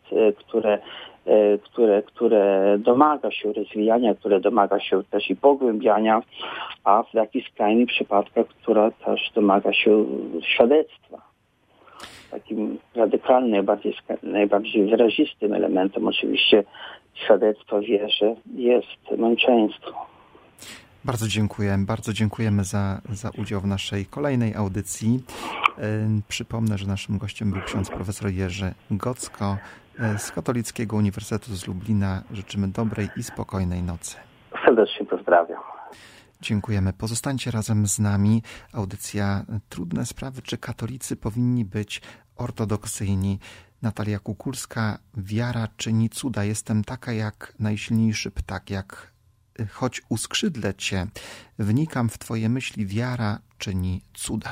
które domaga się rozwijania, które domaga się też i pogłębiania, a w jakichś skrajnych przypadkach, która też domaga się świadectwa. Takim radykalnym, najbardziej wyrazistym elementem oczywiście świadectwa wierze jest męczeństwo. Bardzo dziękujemy za udział w naszej kolejnej audycji. Przypomnę, że naszym gościem był ksiądz profesor Jerzy Gocko z Katolickiego Uniwersytetu z Lublina. Życzymy dobrej i spokojnej nocy. Serdecznie pozdrawiam. Dziękujemy. Pozostańcie razem z nami. Audycja Trudne Sprawy. Czy katolicy powinni być ortodoksyjni? Natalia Kukulska. Wiara czyni cuda. Jestem taka jak najsilniejszy ptak, jak choć uskrzydlę cię. Wnikam w twoje myśli. Wiara czyni cuda.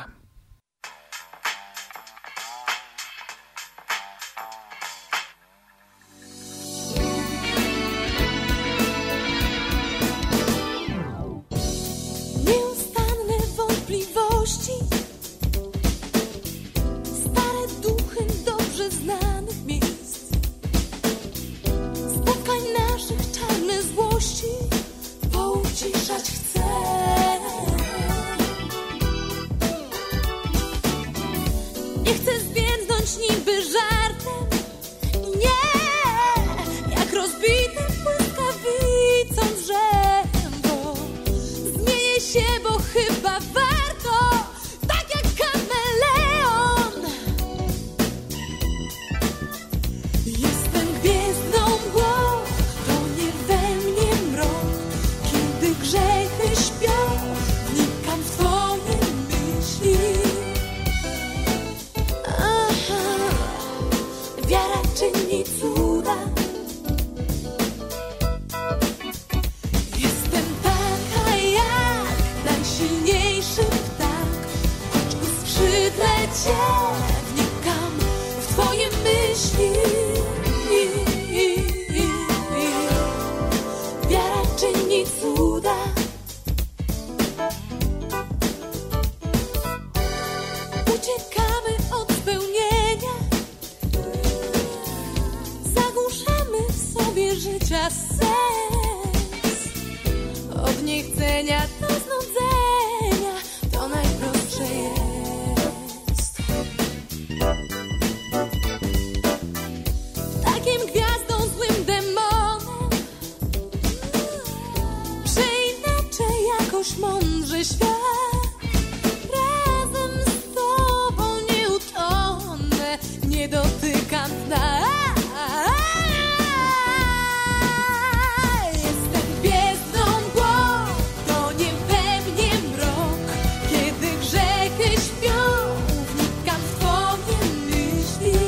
Nie chcę zwiędnąć niby żartem, nie, jak rozbitym błyskawicą drzewko. Zmienię się, bo chyba warto, tak jak kameleon. Jestem gwiezdną mgłą, to nie we mnie mrok. Kiedy grzechy śpią, wnikam w twoje myśli. Wiara czyni cuda. Jestem taka jak najsilniejszy ptak, choć uskrzydlę cię, wnikam w twoje myśli. Wiara czyni cuda. Uciekamy od spełnienia, zagłuszamy w sobie życia sens. Od niechcenia do znudzenia to najprostsze jest. Takim gwiazdą, złym demonem, przeinaczę jakoś mądrze świat. Razem z tobą nie utonę, nie dotykam dna. Jestem gwiezdną mgłą, to nie we mnie mrok. Kiedy grzechy śpią, wnikam w twoje myśli.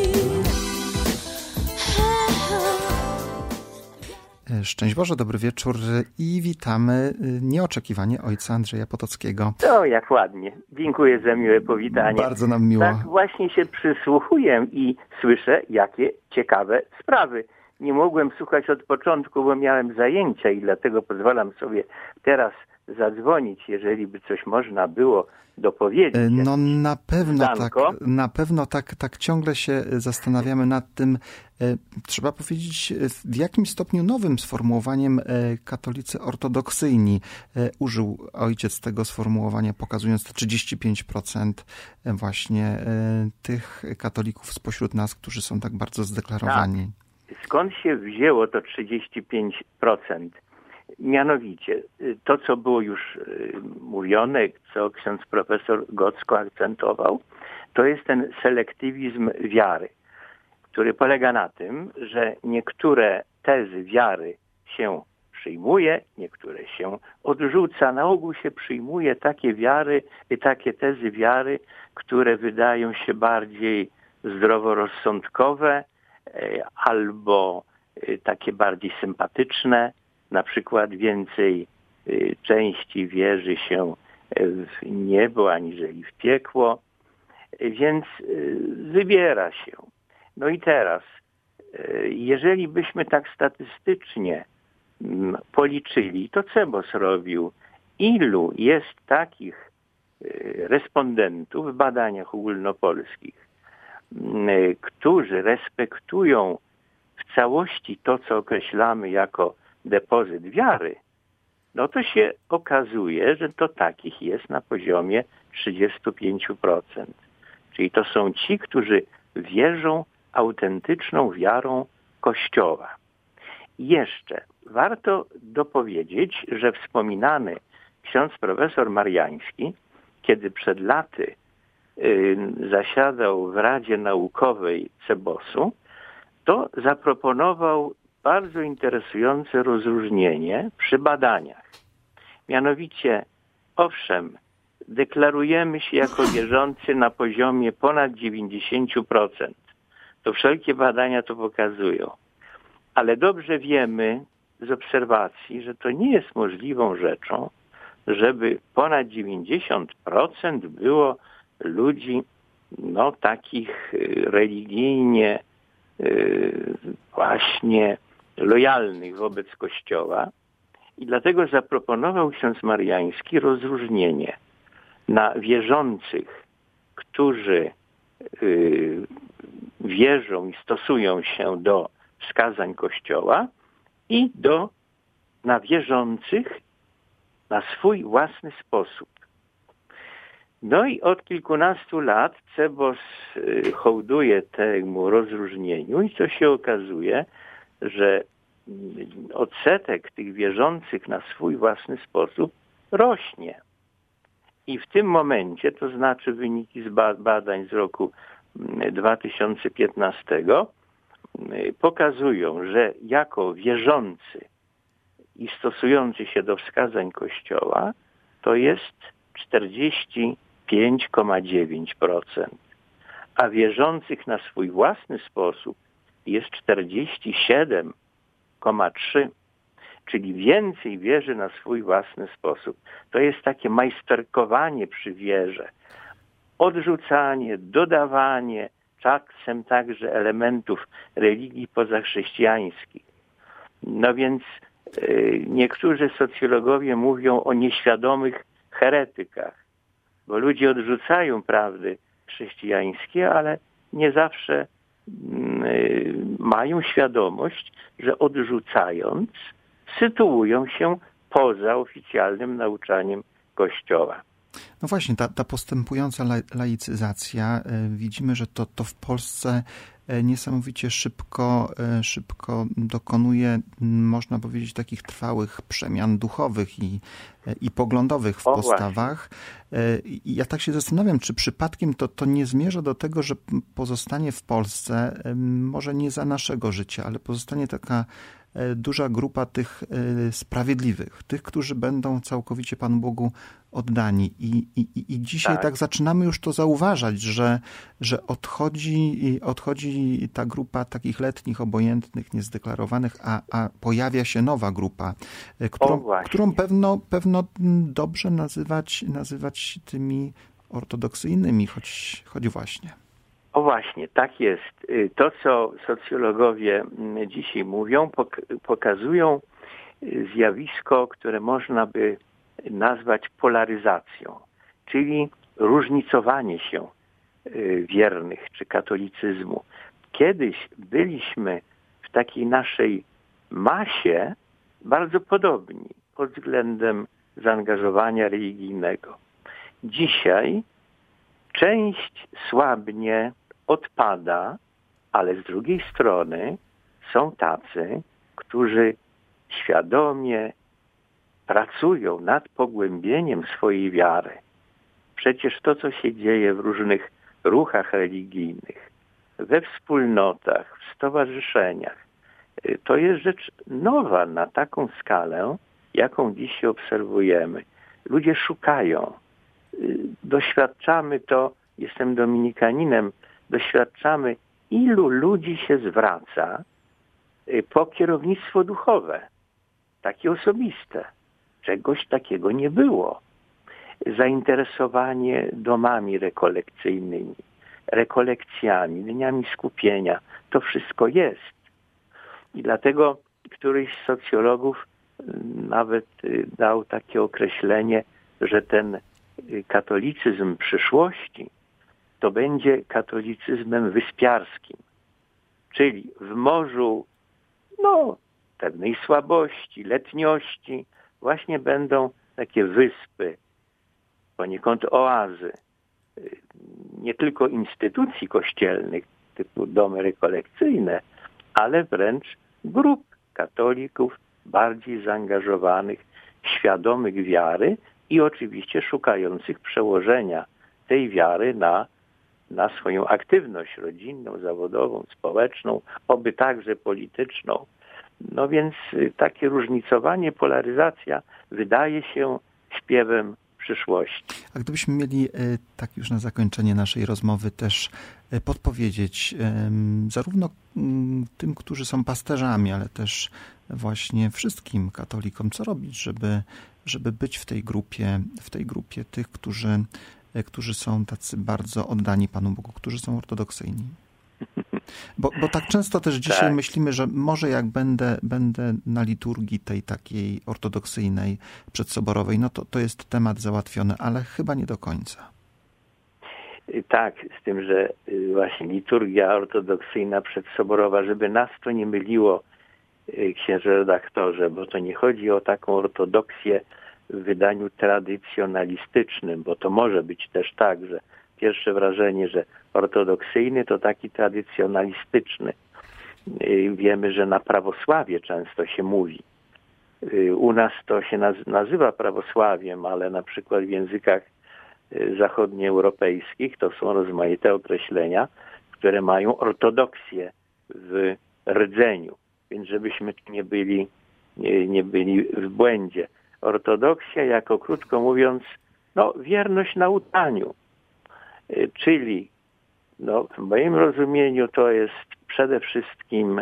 Szczęść Boże, dobry wieczór i witamy nieoczekiwanie ojca Andrzeja Potockiego. O, jak ładnie. Dziękuję za miłe powitanie. Bardzo nam miło. Tak właśnie się przysłuchuję i słyszę, jakie ciekawe sprawy. Nie mogłem słuchać od początku, bo miałem zajęcia i dlatego pozwalam sobie teraz zadzwonić, jeżeli by coś można było dopowiedzieć. No Zdanko. na pewno tak ciągle się zastanawiamy nad tym, trzeba powiedzieć, w jakim stopniu nowym sformułowaniem katolicy ortodoksyjni użył ojciec tego sformułowania, pokazując te 35% właśnie tych katolików spośród nas, którzy są tak bardzo zdeklarowani. Tak. Skąd się wzięło to 35%? Mianowicie, to co było już mówione, co ksiądz profesor Gocko akcentował, to jest ten selektywizm wiary, który polega na tym, że niektóre tezy wiary się przyjmuje, niektóre się odrzuca. Na ogół się przyjmuje takie wiary i takie tezy wiary, które wydają się bardziej zdroworozsądkowe albo takie bardziej sympatyczne. Na przykład więcej części wierzy się w niebo aniżeli w piekło, więc wybiera się. No i teraz, jeżeli byśmy tak statystycznie policzyli, to Cebos robił, ilu jest takich respondentów w badaniach ogólnopolskich, którzy respektują w całości to, co określamy jako depozyt wiary, no to się okazuje, że to takich jest na poziomie 35%. Czyli to są ci, którzy wierzą autentyczną wiarą Kościoła. I jeszcze warto dopowiedzieć, że wspominany ksiądz profesor Mariański, kiedy przed laty zasiadał w Radzie Naukowej Cebosu, to zaproponował bardzo interesujące rozróżnienie przy badaniach Mianowicie, owszem, deklarujemy się jako wierzący na poziomie ponad 90%. To wszelkie badania to pokazują. Ale dobrze wiemy z obserwacji, że to nie jest możliwą rzeczą, żeby ponad 90% było ludzi takich religijnie właśnie lojalnych wobec Kościoła. I dlatego zaproponował ksiądz Mariański rozróżnienie na wierzących, którzy wierzą i stosują się do wskazań Kościoła i na wierzących na swój własny sposób. No i od kilkunastu lat CEBOS hołduje temu rozróżnieniu i co się okazuje, że odsetek tych wierzących na swój własny sposób rośnie. I w tym momencie, to znaczy wyniki z badań z roku 2015 pokazują, że jako wierzący i stosujący się do wskazań Kościoła to jest 45,9%, a wierzących na swój własny sposób jest 47,3%, czyli więcej wierzy na swój własny sposób. To jest takie majsterkowanie przy wierze, odrzucanie, dodawanie czasem także elementów religii pozachrześcijańskich. No więc niektórzy socjologowie mówią o nieświadomych heretykach, bo ludzie odrzucają prawdy chrześcijańskie, ale nie zawsze mają świadomość, że odrzucając sytuują się poza oficjalnym nauczaniem Kościoła. No właśnie, ta postępująca laicyzacja, widzimy, że to w Polsce niesamowicie szybko dokonuje, można powiedzieć, takich trwałych przemian duchowych i poglądowych w postawach. I ja tak się zastanawiam, czy przypadkiem to nie zmierza do tego, że pozostanie w Polsce, może nie za naszego życia, ale pozostanie taka duża grupa tych sprawiedliwych, tych, którzy będą całkowicie Panu Bogu oddani. I dzisiaj tak zaczynamy już to zauważać, że odchodzi ta grupa takich letnich, obojętnych, niezdeklarowanych, a pojawia się nowa grupa, którą pewno dobrze nazywać tymi ortodoksyjnymi, choć właśnie. O właśnie, tak jest. To, co socjologowie dzisiaj mówią, pokazują zjawisko, które można by nazwać polaryzacją, czyli różnicowanie się wiernych czy katolicyzmu. Kiedyś byliśmy w takiej naszej masie bardzo podobni pod względem zaangażowania religijnego. Dzisiaj część słabnie, odpada, ale z drugiej strony są tacy, którzy świadomie pracują nad pogłębieniem swojej wiary. Przecież to, co się dzieje w różnych ruchach religijnych, we wspólnotach, w stowarzyszeniach, to jest rzecz nowa na taką skalę, jaką dzisiaj obserwujemy. Ludzie szukają. Doświadczamy to, jestem dominikaninem, doświadczamy, ilu ludzi się zwraca po kierownictwo duchowe, takie osobiste. Czegoś takiego nie było. Zainteresowanie domami rekolekcyjnymi, rekolekcjami, dniami skupienia, to wszystko jest. I dlatego któryś z socjologów nawet dał takie określenie, że ten katolicyzm przyszłości to będzie katolicyzmem wyspiarskim, czyli w morzu pewnej słabości, letniości właśnie będą takie wyspy, poniekąd oazy, nie tylko instytucji kościelnych typu domy rekolekcyjne, ale wręcz grup katolików bardziej zaangażowanych, świadomych wiary i oczywiście szukających przełożenia tej wiary na swoją aktywność rodzinną, zawodową, społeczną, oby także polityczną. No więc takie różnicowanie, polaryzacja wydaje się śpiewem przyszłości. A gdybyśmy mieli, tak już na zakończenie naszej rozmowy, też podpowiedzieć zarówno tym, którzy są pasterzami, ale też właśnie wszystkim katolikom, co robić, żeby być w tej grupie tych, którzy są tacy bardzo oddani Panu Bogu, którzy są ortodoksyjni. Bo tak często też dzisiaj myślimy, że może jak będę na liturgii tej takiej ortodoksyjnej, przedsoborowej, no to jest temat załatwiony, ale chyba nie do końca. Tak, z tym, że właśnie liturgia ortodoksyjna, przedsoborowa, żeby nas to nie myliło, księże redaktorze, bo to nie chodzi o taką ortodoksję w wydaniu tradycjonalistycznym, bo to może być też tak, że pierwsze wrażenie, że ortodoksyjny to taki tradycjonalistyczny. Wiemy, że na prawosławie często się mówi. U nas to się nazywa prawosławiem, ale na przykład w językach zachodnioeuropejskich to są rozmaite określenia, które mają ortodoksję w rdzeniu. Więc żebyśmy tu nie byli w błędzie. Ortodoksja jako, krótko mówiąc, wierność nauczaniu. Czyli w moim rozumieniu to jest przede wszystkim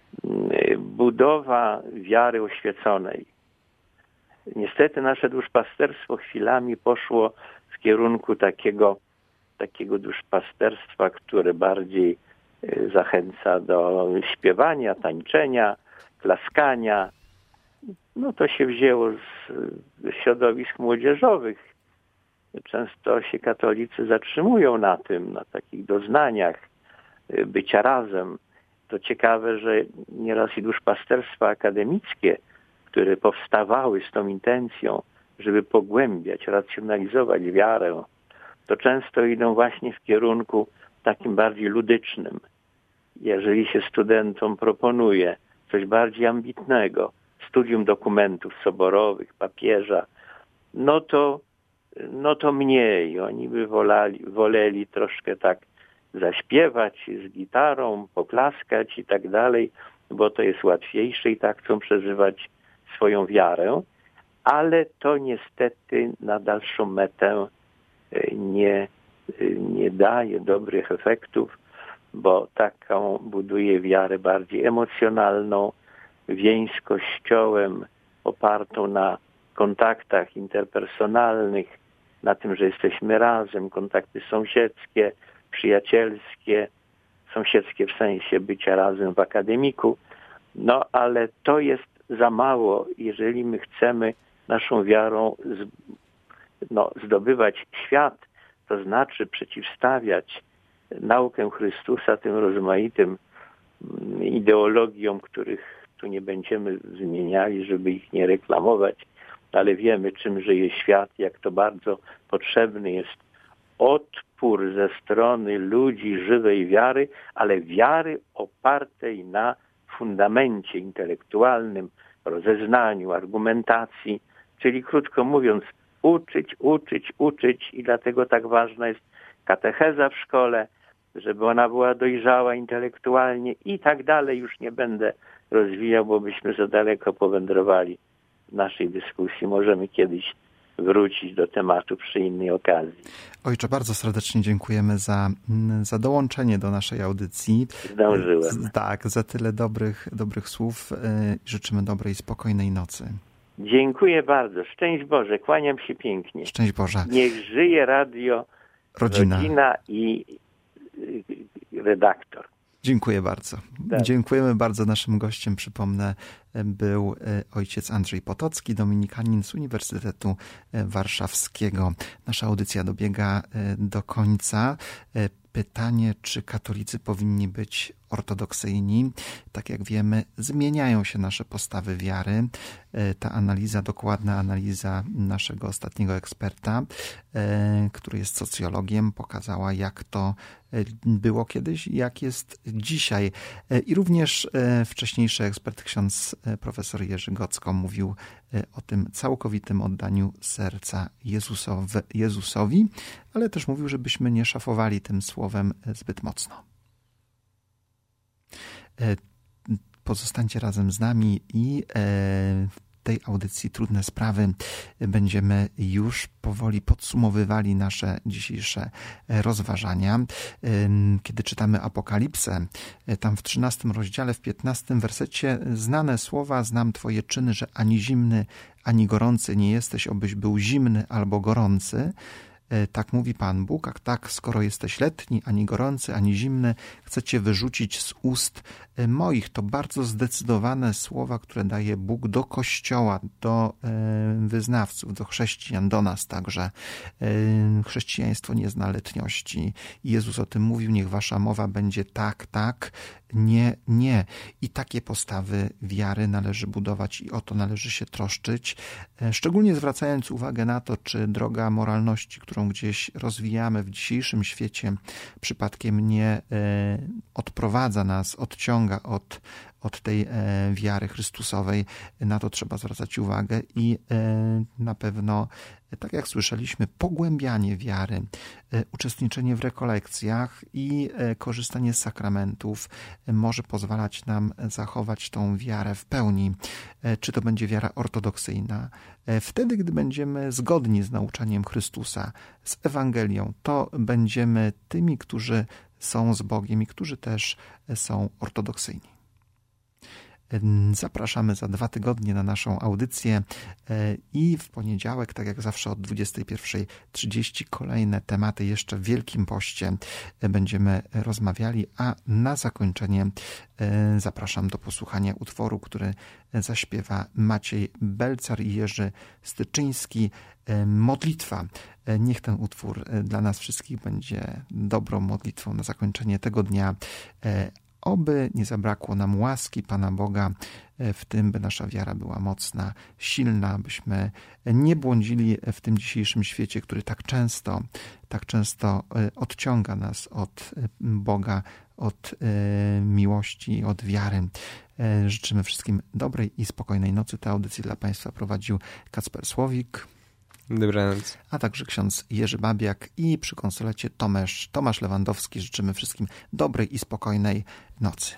budowa wiary oświeconej. Niestety nasze duszpasterstwo chwilami poszło w kierunku takiego duszpasterstwa, które bardziej zachęca do śpiewania, tańczenia, klaskania. To się wzięło z środowisk młodzieżowych. Często się katolicy zatrzymują na tym, na takich doznaniach bycia razem. To ciekawe, że nieraz i duszpasterstwa akademickie, które powstawały z tą intencją, żeby pogłębiać, racjonalizować wiarę, to często idą właśnie w kierunku takim bardziej ludycznym. Jeżeli się studentom proponuje coś bardziej ambitnego, studium dokumentów soborowych, papieża, no to mniej. Oni by woleli troszkę tak zaśpiewać z gitarą, poklaskać i tak dalej, bo to jest łatwiejsze i tak chcą przeżywać swoją wiarę, ale to niestety na dalszą metę nie daje dobrych efektów, bo taką buduje wiarę bardziej emocjonalną, więź z Kościołem opartą na kontaktach interpersonalnych, na tym, że jesteśmy razem, kontakty sąsiedzkie, przyjacielskie, sąsiedzkie w sensie bycia razem w akademiku, ale to jest za mało, jeżeli my chcemy naszą wiarą zdobywać świat, to znaczy przeciwstawiać naukę Chrystusa tym rozmaitym ideologiom, których tu nie będziemy wymieniali, żeby ich nie reklamować, ale wiemy, czym żyje świat, jak to bardzo potrzebny jest odpór ze strony ludzi żywej wiary, ale wiary opartej na fundamencie intelektualnym, rozeznaniu, argumentacji, czyli krótko mówiąc uczyć i dlatego tak ważna jest katecheza w szkole, żeby ona była dojrzała intelektualnie i tak dalej. Już nie będę rozwijał, bo byśmy za daleko powędrowali w naszej dyskusji. Możemy kiedyś wrócić do tematu przy innej okazji. Ojcze, bardzo serdecznie dziękujemy za dołączenie do naszej audycji. Zdążyłem. Tak, za tyle dobrych słów. Życzymy dobrej, spokojnej nocy. Dziękuję bardzo. Szczęść Boże. Kłaniam się pięknie. Szczęść Boże. Niech żyje radio, rodzina i redaktor. Dziękuję bardzo. Tak. Dziękujemy bardzo. Naszym gościem, przypomnę, był ojciec Andrzej Potocki, dominikanin z Uniwersytetu Warszawskiego. Nasza audycja dobiega do końca. Pytanie, czy katolicy powinni być ortodoksyjni? Tak jak wiemy, zmieniają się nasze postawy wiary. Ta analiza, dokładna analiza naszego ostatniego eksperta, który jest socjologiem, pokazała, jak to było kiedyś i jak jest dzisiaj. I również wcześniejszy ekspert, ksiądz profesor Jerzy Gocko, mówił o tym całkowitym oddaniu serca Jezusowi, ale też mówił, żebyśmy nie szafowali tym słowem zbyt mocno. pozostańcie razem z nami i w tej audycji Trudne Sprawy będziemy już powoli podsumowywali nasze dzisiejsze rozważania. Kiedy czytamy Apokalipsę, tam w 13 rozdziale, w 15 wersecie znane słowa: znam Twoje czyny, że ani zimny, ani gorący nie jesteś, obyś był zimny albo gorący. Tak mówi Pan Bóg, a tak, skoro jesteś letni, ani gorący, ani zimny, chcę Cię wyrzucić z ust moich. To bardzo zdecydowane słowa, które daje Bóg do Kościoła, do wyznawców, do chrześcijan, do nas także. Chrześcijaństwo nie zna letniości. Jezus o tym mówił: niech wasza mowa będzie tak, tak, nie, nie. I takie postawy wiary należy budować i o to należy się troszczyć. Szczególnie zwracając uwagę na to, czy droga moralności, którą gdzieś rozwijamy w dzisiejszym świecie, przypadkiem nie odprowadza nas, odciąga od tej wiary Chrystusowej. Na to trzeba zwracać uwagę i na pewno, tak jak słyszeliśmy, pogłębianie wiary, uczestniczenie w rekolekcjach i korzystanie z sakramentów może pozwalać nam zachować tą wiarę w pełni. Czy to będzie wiara ortodoksyjna? Wtedy, gdy będziemy zgodni z nauczaniem Chrystusa, z Ewangelią, to będziemy tymi, którzy są z Bogiem i którzy też są ortodoksyjni. Zapraszamy za 2 tygodnie na naszą audycję i w poniedziałek, tak jak zawsze od 21:30, kolejne tematy jeszcze w Wielkim Poście będziemy rozmawiali, a na zakończenie zapraszam do posłuchania utworu, który zaśpiewa Maciej Belcar i Jerzy Styczyński. Modlitwa. Niech ten utwór dla nas wszystkich będzie dobrą modlitwą na zakończenie tego dnia. Oby nie zabrakło nam łaski Pana Boga w tym, by nasza wiara była mocna, silna, byśmy nie błądzili w tym dzisiejszym świecie, który tak często odciąga nas od Boga, od miłości, od wiary. Życzymy wszystkim dobrej i spokojnej nocy. Tę audycję dla Państwa prowadził Kacper Słowik. Dobranoc. A także ksiądz Jerzy Babiak i przy konsolecie Tomasz Lewandowski. Życzymy wszystkim dobrej i spokojnej nocy.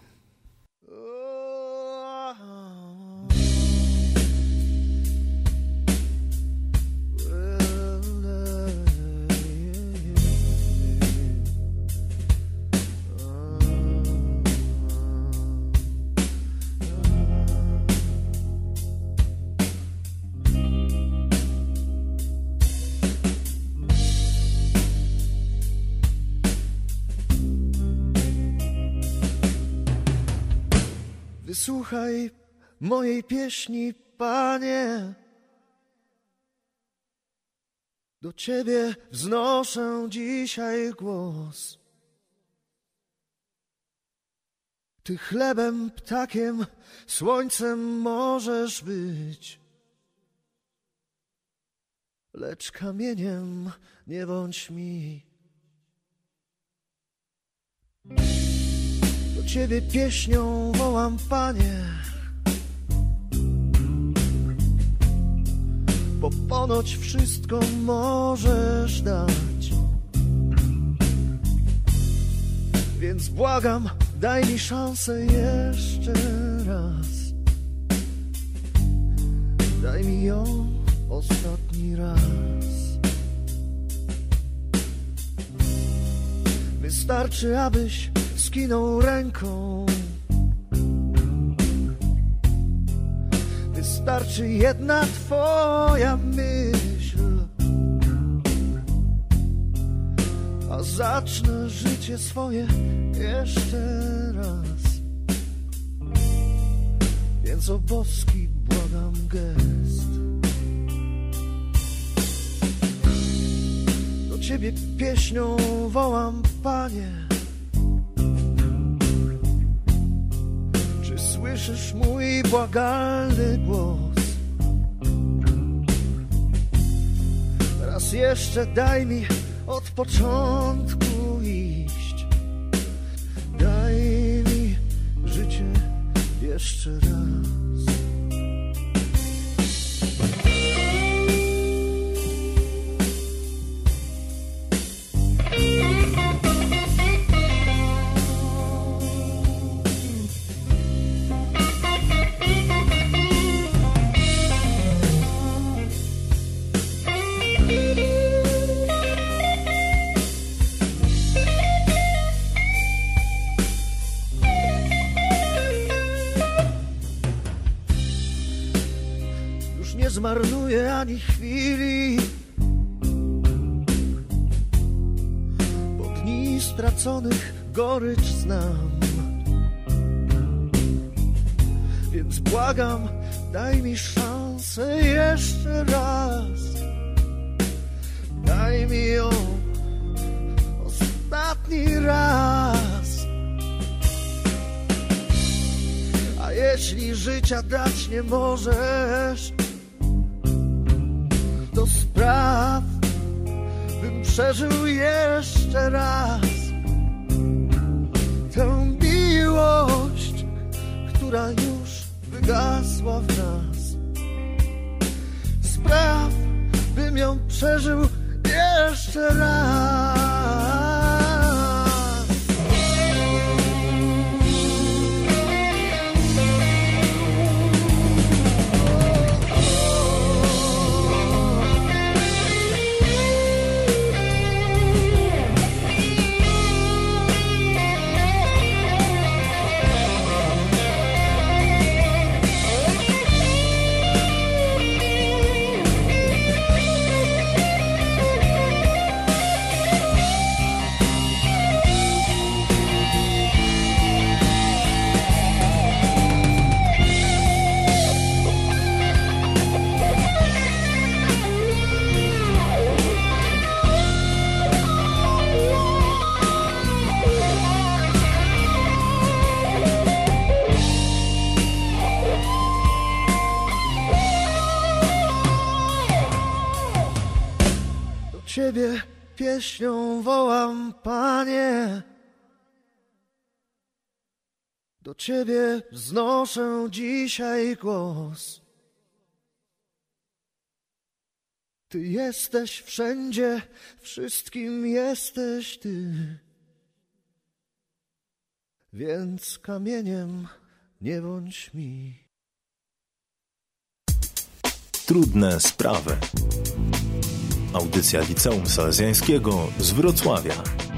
Wysłuchaj mojej pieśni, Panie. Do Ciebie wznoszę dzisiaj głos. Ty chlebem, ptakiem, słońcem możesz być, lecz kamieniem nie bądź mi. Do Ciebie pieśnią wołam, Panie, bo ponoć wszystko możesz dać. Więc błagam, daj mi szansę jeszcze raz. Daj mi ją ostatni raz. Wystarczy, abyś skinął ręką. Wystarczy jedna Twoja myśl, a zacznę życie swoje jeszcze raz. Więc o boski błagam gest. Do Ciebie pieśnią wołam, Panie. Czy słyszysz mój błagalny głos? Raz jeszcze daj mi od początku iść. Daj mi życie jeszcze raz. już nie zmarnuję ani chwili, bo dni straconych gorycz znam. Więc błagam, daj mi szansę jeszcze raz. Daj mi ją ostatni raz. A jeśli życia dać nie możesz, to spraw, bym przeżył jeszcze raz tę miłość, która już wygasła w nas. Spraw, bym ją przeżył jeszcze raz. Ciebie pieśnią wołam, Panie, do Ciebie wznoszę dzisiaj głos. Ty jesteś wszędzie, wszystkim jesteś Ty, więc kamieniem nie bądź mi. Trudne sprawy. Audycja Liceum Salezjańskiego z Wrocławia.